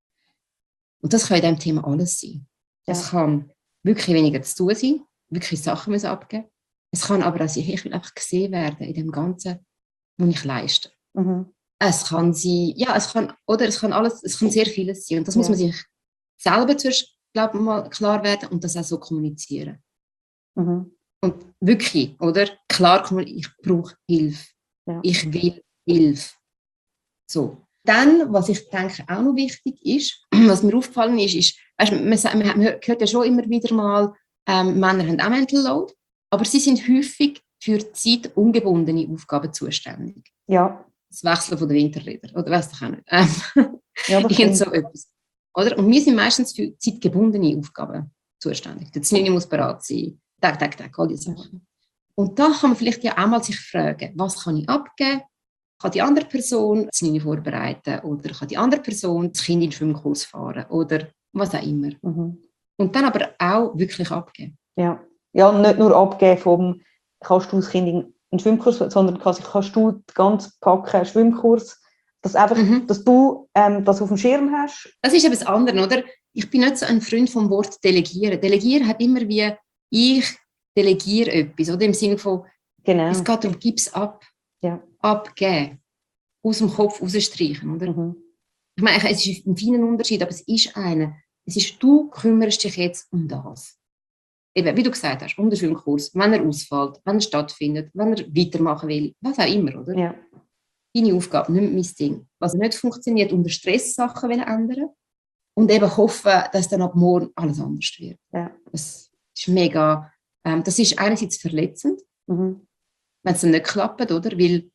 Und das kann in diesem Thema alles sein. Es Ja. kann wirklich weniger zu tun sein, wirklich Sachen müssen abgeben. Es kann aber auch sein, ich will einfach gesehen werden in dem Ganzen, was ich leiste. Mhm. Es kann sein, ja, es kann, oder es kann alles, es kann sehr vieles sein. Und das Ja. muss man sich selber zuerst, glaube ich, mal klar werden und das auch so kommunizieren. Mhm. Und wirklich, oder? Klar kommunizieren, ich brauche Hilfe. Ja. Ich will Hilfe. So. Dann, was ich denke auch noch wichtig ist, was mir aufgefallen ist, ist, weißt, man, man, man hört ja schon immer wieder mal, ähm, Männer haben auch Mental Load, aber sie sind häufig für zeitungebundene Aufgaben zuständig. Ja. Das Wechseln von den Winterrädern, oder weiss ich auch nicht. Ähm, Ja, das irgend stimmt. so etwas. Oder? Und wir sind meistens für zeitgebundene Aufgaben zuständig. Der Znini muss bereit sein, Tag, Tag, Tag, all diese Sachen. Und da kann man vielleicht ja auch mal sich fragen, was kann ich abgeben? Kann die andere Person das Znini vorbereiten oder kann die andere Person das Kind in den Schwimmkurs fahren oder was auch immer. Mhm. Und dann aber auch wirklich abgeben. Ja. Ja, und nicht nur abgeben vom, kannst du das Kind in einen Schwimmkurs, sondern kannst, kannst du den ganzen Packen Schwimmkurs, dass, einfach, Mhm. dass du ähm, das auf dem Schirm hast. Das ist etwas anderes, oder? Ich bin nicht so ein Freund vom Wort delegieren. Delegieren hat immer wie, ich delegiere etwas, oder? Im Sinne von, Genau. es geht darum, gib es ab. Ja. Abgeben. Aus dem Kopf rausstreichen, oder? Mhm. Ich meine, es ist ein feiner Unterschied, aber es ist einer. Es ist, du kümmerst dich jetzt um das. Eben, wie du gesagt hast, um den Schwimmkurs, wenn er ausfällt, wenn er stattfindet, wenn er weitermachen will, was auch immer, oder? Ja. deine Aufgabe, nicht mein Ding. Was nicht funktioniert, unter Stress Sachen ändern und eben hoffen, dass dann ab morgen alles anders wird. Ja. Das ist mega, ähm, das ist einerseits verletzend, Mhm. wenn es dann nicht klappt, oder? Weil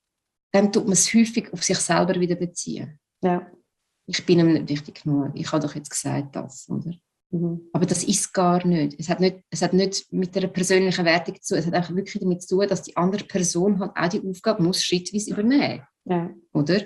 dann tut man es häufig auf sich selber wieder beziehen. Ja. Ich bin ihm nicht wichtig genug, ich habe doch jetzt gesagt das, oder? Mhm. Aber das ist gar nicht. Es hat nicht, es hat nicht mit einer persönlichen Wertung zu tun, es hat einfach wirklich damit zu tun, dass die andere Person halt auch die Aufgabe muss schrittweise übernehmen, Ja. oder?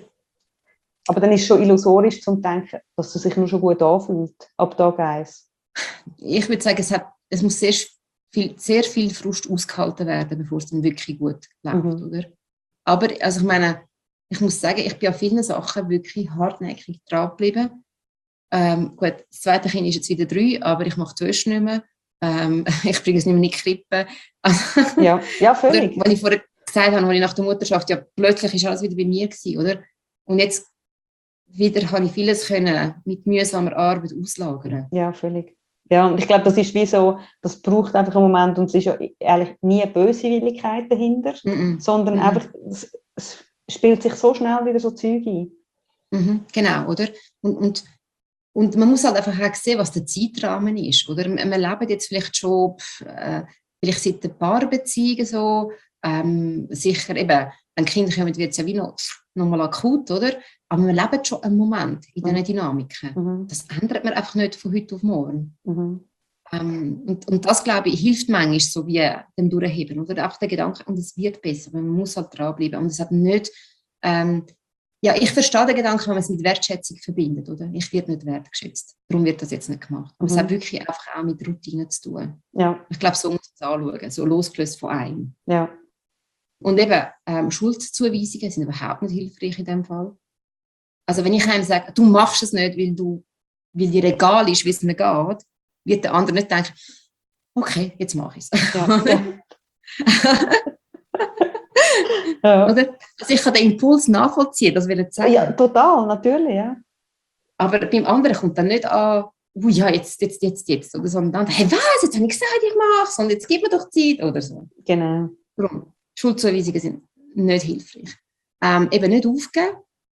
Aber dann ist es schon illusorisch zu denken, dass es sich nur schon gut anfühlt, ab Tag eins. Ich würde sagen, es, hat, es muss sehr viel, sehr viel Frust ausgehalten werden, bevor es dann wirklich gut läuft, Mhm. oder? Aber, also ich meine, ich muss sagen, ich bin an vielen Sachen wirklich hartnäckig dran geblieben. Ähm, gut, das zweite Kind ist jetzt wieder drei, aber ich mache die Wäsche nicht mehr. Ähm, ich bringe es nicht mehr in die Krippe. Also, Ja, ja, oder, völlig. was ich vorher gesagt habe, als ich nach der Mutterschaft, ja, plötzlich ist alles wieder bei mir gewesen, oder? Und jetzt wieder habe ich vieles können mit mühsamer Arbeit auslagern. Ja, völlig. Ja, und ich glaube, das ist wie so, das braucht einfach einen Moment und es ist ja eigentlich nie eine Böswilligkeit dahinter, Mm-mm. sondern Mhm. einfach, es, es spielt sich so schnell wieder so Zeug ein. Mhm, genau, oder? Und, und, und man muss halt einfach auch sehen, was der Zeitrahmen ist, oder? Wir, wir leben jetzt vielleicht schon, äh, vielleicht seit ein paar Beziehungen so, ähm, sicher eben, wenn Kinder kommen, wird es ja wie noch, noch mal akut, oder? Aber wir leben schon einen Moment in diesen Mhm. Dynamiken. Mhm. Das ändert man einfach nicht von heute auf morgen. Mhm. Ähm, und, und das, glaube ich, hilft manchmal so wie dem Durchheben, oder? Auch der Gedanke, und es wird besser, man muss halt dranbleiben. Und es hat nicht, ähm, ja, ich verstehe den Gedanken, wenn man es mit Wertschätzung verbindet, oder? Ich werde nicht wertgeschätzt. Darum wird das jetzt nicht gemacht. Aber Mhm. es hat wirklich einfach auch mit Routine zu tun. Ja, Ich glaube, so muss man es anschauen, so losgelöst von einem. ja. Und eben, ähm, Schuldzuweisungen sind überhaupt nicht hilfreich in dem Fall. Also wenn ich einem sage, du machst es nicht, weil, du, weil dir egal ist, wie es mir geht, wird der andere nicht denken, okay, jetzt mache ich es. Ja, ja. Ja. Oder? Also ich kann den Impuls nachvollziehen, das will ich sagen. Ja, total, natürlich, ja. Aber beim anderen kommt dann nicht an, oh ja, jetzt, jetzt, jetzt, jetzt. Oder sondern dann, hey, was, jetzt habe ich gesagt, ich mache es und jetzt gib mir doch Zeit. Oder so. Genau. Darum, Schuldzuweisungen sind nicht hilfreich. Ähm, eben nicht aufgeben.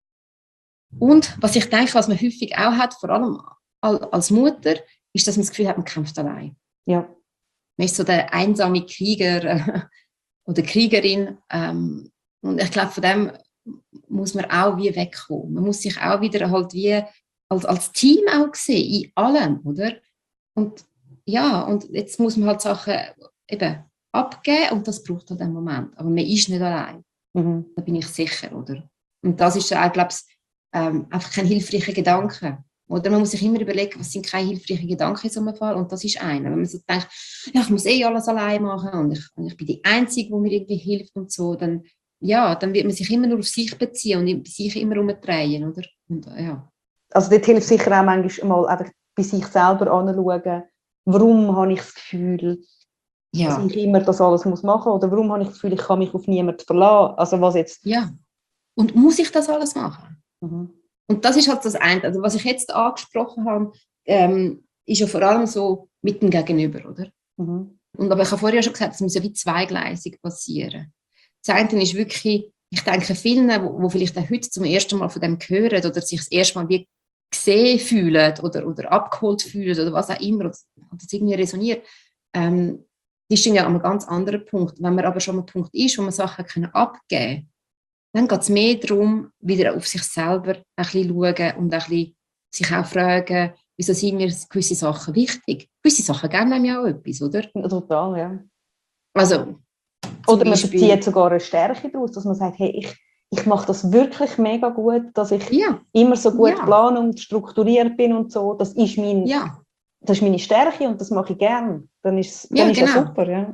Und was ich denke, was man häufig auch hat, vor allem als Mutter, ist, dass man das Gefühl hat, man kämpft allein. Ja. Man ist so der einsame Krieger äh, oder Kriegerin. Ähm, und ich glaube, von dem muss man auch wie wegkommen. Man muss sich auch wieder halt wie als, als Team auch sehen, in allem, oder? Und ja, und jetzt muss man halt Sachen eben abgeben und das braucht halt einen Moment. Aber man ist nicht allein. Mhm. Da bin ich sicher, oder? Und das ist auch, glaube ich, ähm, einfach kein hilfreicher Gedanke. Oder man muss sich immer überlegen, was sind keine hilfreichen Gedanken in so einem Fall. Und das ist einer. Wenn man so denkt, ja, ich muss eh alles allein machen und ich, und ich bin die Einzige, die mir irgendwie hilft und so, dann, ja, dann wird man sich immer nur auf sich beziehen und bei sich immer umdrehen, oder? Und, ja. Also dort hilft sicher auch manchmal mal einfach bei sich selber anschauen, warum habe ich das Gefühl, Ja. dass ich immer das alles muss machen muss, oder warum habe ich das Gefühl, ich kann mich auf niemanden verlassen. Also was jetzt... Ja. Und muss ich das alles machen? Mhm. Und das ist halt das eine. Also was ich jetzt angesprochen habe, ähm, ist ja vor allem so mit dem Gegenüber, oder? Mhm. Und, aber ich habe vorher schon gesagt, es muss ja wie zweigleisig passieren. Das eine ist wirklich, ich denke, vielen, die vielleicht auch heute zum ersten Mal von dem hören oder sich das erste Mal wie gesehen fühlen oder, oder abgeholt fühlen oder was auch immer, oder das irgendwie resoniert, ähm, die stehen ja an einem ganz anderen Punkt. Wenn man aber schon an einem Punkt ist, wo man Sachen abgeben kann, dann geht es mehr darum, wieder auf sich selber ein bisschen schauen und ein bisschen sich auch fragen, wieso sind mir gewisse Sachen wichtig? Gewisse Sachen geben einem ja auch etwas, oder? Total, ja. Also, oder man Beispiel, bezieht sogar eine Stärke daraus, dass man sagt, hey, ich, ich mache das wirklich mega gut, dass ich ja, immer so gut ja. plane und strukturiert bin und so. Das ist, mein, ja. das ist meine Stärke und das mache ich gerne. Dann ist dann Ja, ist genau. ja super, ja.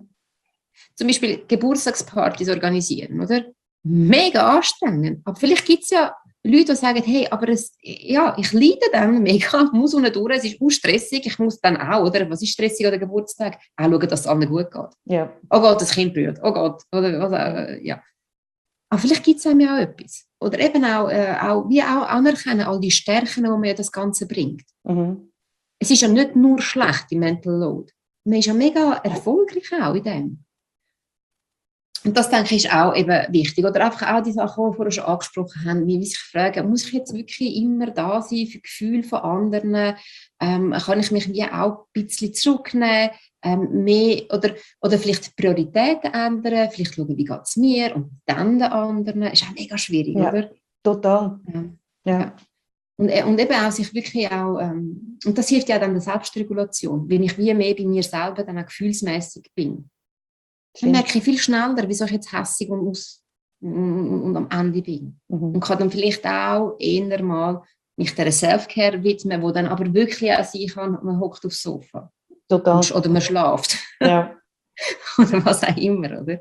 Zum Beispiel Geburtstagspartys organisieren, oder? Mega anstrengend. Aber vielleicht gibt es ja Leute, die sagen, hey, aber es, ja, ich leide dann mega, ich muss unten durch, es ist auch stressig, ich muss dann auch, oder? Was ist stressig an der Geburtstag? Auch schauen, dass es allen gut geht. Ja. Oh Gott, das Kind berührt. Oh Gott. Oder, was, äh, ja. Aber vielleicht gibt es einem ja auch etwas. Oder eben auch, äh, auch, wie auch anerkennen, all die Stärken, die mir das Ganze bringt. Mhm. Es ist ja nicht nur schlecht, die Mental Load. Man ist ja mega erfolgreich auch in dem. Und das, denke ich, ist auch eben wichtig. Oder einfach auch die Sachen, die wir vorher schon angesprochen haben, wie sich fragen, muss ich jetzt wirklich immer da sein für Gefühle von anderen? Ähm, kann ich mich wie auch ein bisschen zurücknehmen? Ähm, mehr, oder, oder vielleicht die Prioritäten ändern? Vielleicht schauen, wie geht es mir und dann den anderen? Ist auch mega schwierig, Ja, oder? total. Ja. Ja. Ja. Und, und eben auch sich wirklich auch, ähm, und das hilft ja dann der Selbstregulation, wenn ich wie mehr bei mir selber dann auch gefühlsmäßig bin. Dann merke ich viel schneller, wieso ich jetzt hässig und, aus, und, und am Ende bin. Mhm. Und kann dann vielleicht auch eher mal mich dieser Self-Care widmen, wo dann aber wirklich auch sein kann, man hockt aufs Sofa. Total. Und, oder man schläft. Ja. Oder was auch immer, oder?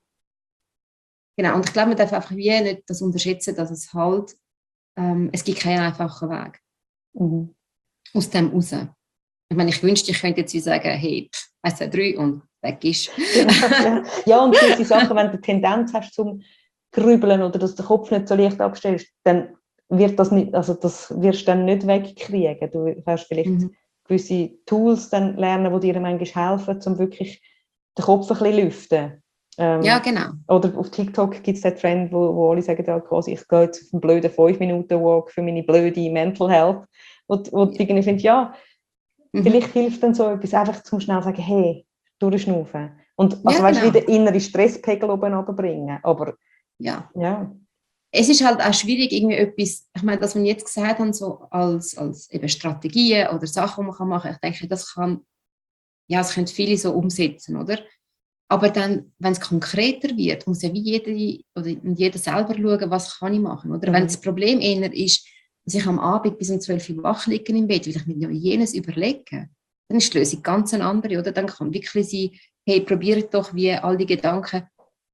Genau, und ich glaube, man darf einfach wie nicht das unterschätzen, dass es halt, ähm, es gibt keinen einfachen Weg. Mhm. Aus dem raus. Ich meine, ich wünschte, ich könnte jetzt wie sagen, hey, eins, zwei, drei und weg ist. Genau, ja. Ja, und diese Sachen, wenn du eine Tendenz hast zum Grübeln oder dass der Kopf nicht so leicht abstellst, dann wird das nicht, also das wirst du dann nicht wegkriegen. Du wirst vielleicht Mhm. gewisse Tools dann lernen, die dir manchmal helfen, um wirklich den Kopf ein bisschen zu lüften. Ähm, Ja, genau. Oder auf TikTok gibt es den Trend, wo, wo alle sagen, ja, quasi, ich gehe jetzt auf einen blöden fünf Minuten Walk für meine blöde Mental Health. Und, und ja. Ich finde, ja, mhm. vielleicht hilft dann so etwas, einfach zum schnell sagen, hey, durchschnaufen. Und also, ja, weißt, genau. wieder innere Stresspegel oben runterbringen. Aber ja. ja. Es ist halt auch schwierig, irgendwie etwas, ich meine, das, was wir jetzt gesagt haben, so als, als eben Strategien oder Sachen, die man machen kann, ich denke, das kann, ja, das können viele so umsetzen, oder? Aber dann, wenn es konkreter wird, muss ja wie jeder, oder jeder selber schauen, was kann ich machen, oder? Mhm. Wenn das Problem eher ist, dass ich am Abend bis um zwölf Uhr wach liege im Bett, weil ich mir jenes überlege, dann ist die Lösung ganz eine andere, oder? Dann kann wirklich sein, hey, probiert doch, wie all die Gedanken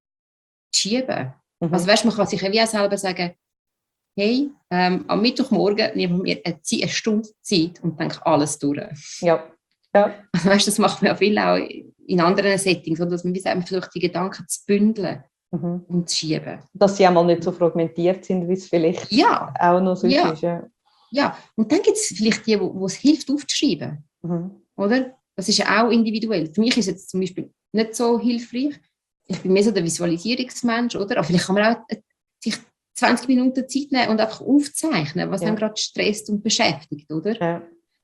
zu schieben. Mhm. Also weißt, man kann sich ja wie auch selber sagen, hey, ähm, am Mittwochmorgen nehmen wir eine, eine Stunde Zeit und denke alles durch. Ja. Ja. Also weißt, das macht man ja viel auch in anderen Settings, oder? Dass man versucht, die Gedanken zu bündeln mhm. und zu schieben. Dass sie auch mal nicht so fragmentiert sind, wie es vielleicht ja. auch noch sonst ja. ist. Ja. ja, und dann gibt es vielleicht die, wo es hilft, aufzuschreiben. Mhm. Oder? Das ist ja auch individuell. Für mich ist es zum Beispiel nicht so hilfreich. Ich bin mehr so der Visualisierungsmensch, oder? Aber vielleicht kann man auch sich zwanzig Minuten Zeit nehmen und einfach aufzeichnen, was ja. einem gerade stresst und beschäftigt, oder? Ja.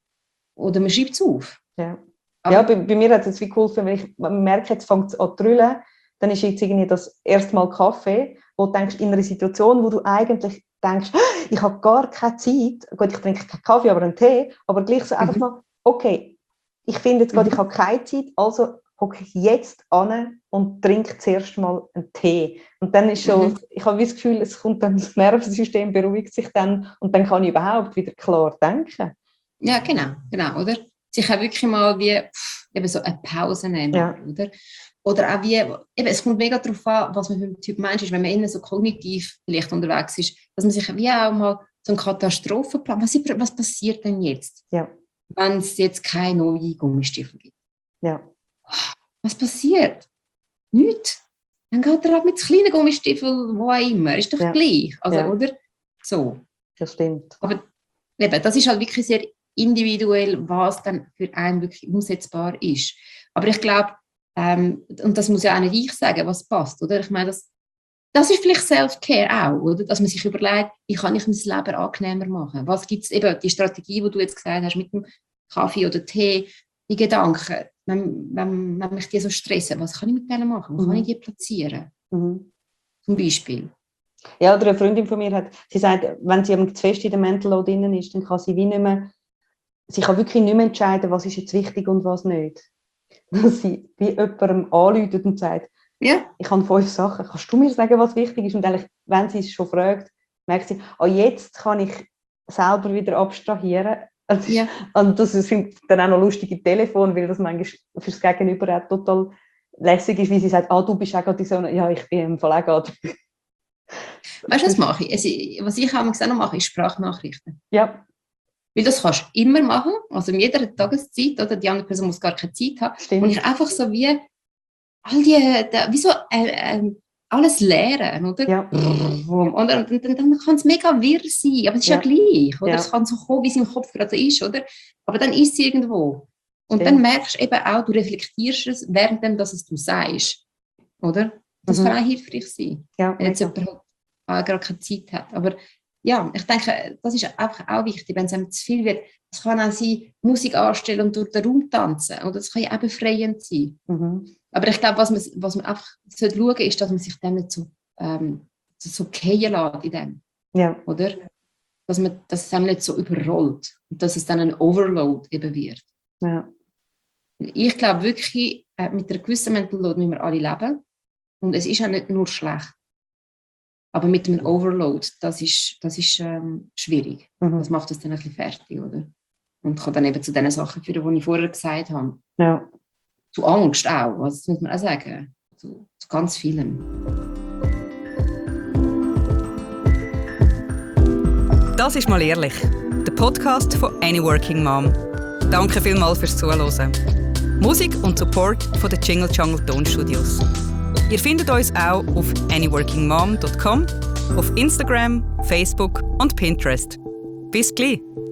Oder man schreibt es auf. Ja, ja bei, bei mir hat es jetzt wie geholfen, wenn ich merke, jetzt fängt es an zu drüllen, dann ist jetzt irgendwie das erste Mal Kaffee, wo du denkst, in einer Situation, wo du eigentlich denkst, ich habe gar keine Zeit, gut, ich trinke keinen Kaffee, aber einen Tee, aber gleich so mhm. einfach mal, okay, ich finde jetzt gerade, mhm. ich habe keine Zeit, also hocke ich jetzt an und trinke zuerst mal einen Tee. Und dann ist schon, mhm. ich habe das Gefühl, es kommt dann, das Nervensystem beruhigt sich dann und dann kann ich überhaupt wieder klar denken. Ja, genau, genau, oder? Sich auch wirklich mal wie pff, eben so eine Pause nehmen, ja. oder? Oder auch wie, eben, es kommt mega darauf an, was man für ein Typ Mensch ist, wenn man innen so kognitiv vielleicht unterwegs ist, dass man sich wie auch mal so einen Katastrophenplan, was, was passiert denn jetzt, ja. wenn es jetzt keine neuen Gummistiefel gibt? Ja. Was passiert? Nichts. Dann geht er ab mit kleinen Gummistiefeln, wo auch immer, ist doch ja. gleich, also, ja. oder? So. Das stimmt. Aber eben, das ist halt wirklich sehr individuell, was dann für einen wirklich umsetzbar ist. Aber ich glaube, ähm, und das muss ja auch nicht ich sagen, was passt, oder? Ich meine, das, das ist vielleicht Self-Care auch, oder? Dass man sich überlegt, wie kann ich mein Leben angenehmer machen? Was gibt es eben, die Strategie, die du jetzt gesagt hast, mit dem Kaffee oder Tee, die Gedanken, wenn, wenn, wenn mich die so stressen, was kann ich mit denen machen? Wo mhm. kann ich die platzieren? Mhm. Zum Beispiel. Ja, oder eine Freundin von mir hat, sie sagt, wenn sie zu fest in der Mental Load drin ist, dann kann sie wie nicht mehr, sie kann wirklich nicht mehr entscheiden, was ist jetzt wichtig und was nicht. Dass sie wie jemandem anruft und sagt, ja. ich habe fünf Sachen, kannst du mir sagen, was wichtig ist? Und eigentlich, wenn sie es schon fragt, merkt sie, oh, jetzt kann ich selber wieder abstrahieren. Also, ja. Und das sind dann auch noch lustige Telefone, weil das manchmal für das Gegenüber auch total lässig ist, wie sie sagt, ah, du bist auch gerade so, ja, ich bin im Fall auch gerade. Weißt du, was mache ich? Also, was ich auch noch mache, ist Sprachnachrichten. Ja. Weil das kannst du immer machen, also in jeder Tageszeit, oder die andere Person muss gar keine Zeit haben. Stimmt. Und ich einfach so wie all die, wie so äh, äh, alles leeren, oder? Ja. Und dann, dann, dann kann es mega wirr sein, aber es ist ja, ja gleich, oder? Ja. Es kann so kommen, wie es im Kopf gerade ist, oder? Aber dann ist es irgendwo. Und Stimmt. Dann merkst du eben auch, du reflektierst es, während dass es du sagst, oder? Das Mhm. kann auch hilfreich sein, Ja, wenn jetzt mega. jemand halt gar keine Zeit hat. Aber ja, ich denke, das ist einfach auch wichtig, wenn es einem zu viel wird. Es kann auch sein, Musik anstellen und durch den Raum tanzen. Oder es kann ja auch befreiend sein. Mhm. Aber ich glaube, was man, was man einfach sollte schauen sollte, ist, dass man sich dem nicht so, ähm, so fallen lässt in dem. Ja. Oder? Dass, man, dass es einem nicht so überrollt. Und dass es dann ein Overload eben wird. Ja. Ich glaube wirklich, äh, mit einer gewissen Mental Load müssen wir alle leben. Und es ist auch nicht nur schlecht. Aber mit einem Overload, das ist, das ist ähm, schwierig. Mhm. Das macht es dann ein bisschen fertig, oder? Und kann dann eben zu den Sachen führen, die ich vorher gesagt habe. Ja. Zu Angst auch, also das muss man auch sagen. Zu, zu ganz vielem. Das ist «Mal ehrlich», der Podcast von Any Working Mom. Danke vielmals fürs Zuhören. Musik und Support von den Jingle Jungle Tonstudios. Ihr findet uns auch auf any working mom dot com, auf Instagram, Facebook und Pinterest. Bis gleich!